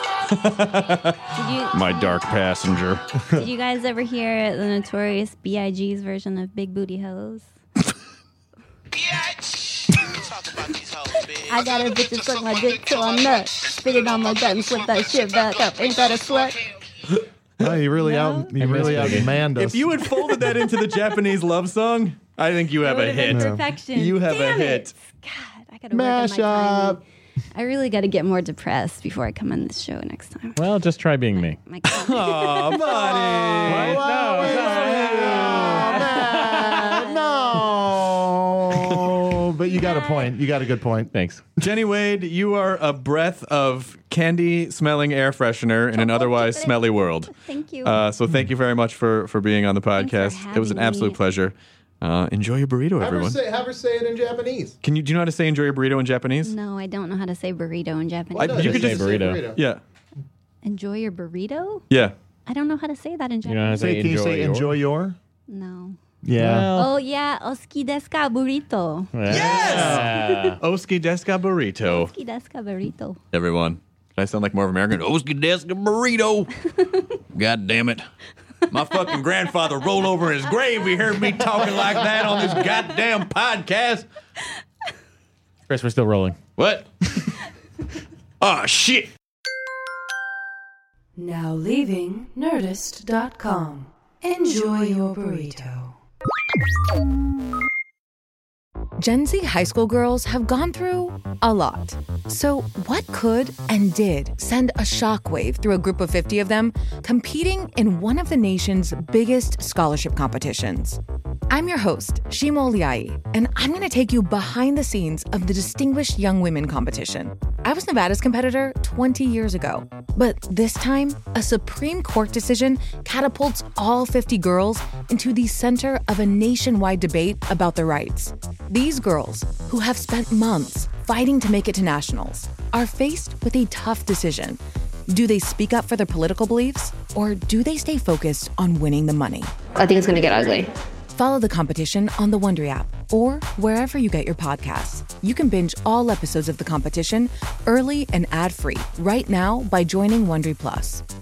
My dark passenger. Did you guys ever hear the notorious B.I.G.'s version of Big Booty Hoes? I got a bitch to suck my dick till I'm nut. Spit it on my gut and flip that shit back up. Ain't that a slut? Oh, you really outmanned us. If you had folded that into the Japanese love song, I think you have a hit. Perfection. You have Damn a it. hit. God, I gotta work on my timing. I really got to get more depressed before I come on this show next time. Well, just try being me. My Oh, buddy. No. But you got a point. You got a good point. Thanks. Jenny Wade, you are a breath of candy-smelling air freshener in an otherwise smelly world. Thank you. So thank you very much for being on the podcast. Thanks for It was an having absolute me. pleasure. Enjoy your burrito, everyone. Have her say it in Japanese. Do you know how to say enjoy your burrito in Japanese? No, I don't know how to say burrito in Japanese. You could say just burrito. Yeah. Enjoy your burrito? Yeah. I don't know how to say that in You know how to Japanese. say Can you say enjoy enjoy your? No. Yeah. Oh, yeah. Oski desu ka burrito? Yes! Oski deska burrito. Oski desu ka burrito? Everyone. I sound like more of an American. Oski deska burrito. God damn it. My fucking grandfather rolled over in his grave. He heard me talking like that on this goddamn podcast. Chris, we're still rolling. What? Oh, shit. Now leaving Nerdist.com. Enjoy your burrito. Gen Z high school girls have gone through a lot. So what could and did send a shockwave through a group of 50 of them competing in one of the nation's biggest scholarship competitions? I'm your host, Shima Oliai, and I'm going to take you behind the scenes of the Distinguished Young Women competition. I was Nevada's competitor 20 years ago, but this time, a Supreme Court decision catapults all 50 girls into the center of a nationwide debate about their rights. These girls, who have spent months fighting to make it to nationals, are faced with a tough decision. Do they speak up for their political beliefs, or do they stay focused on winning the money? I think it's going to get ugly. Follow the competition on the Wondery app or wherever you get your podcasts. You can binge all episodes of the competition early and ad-free right now by joining Wondery Plus.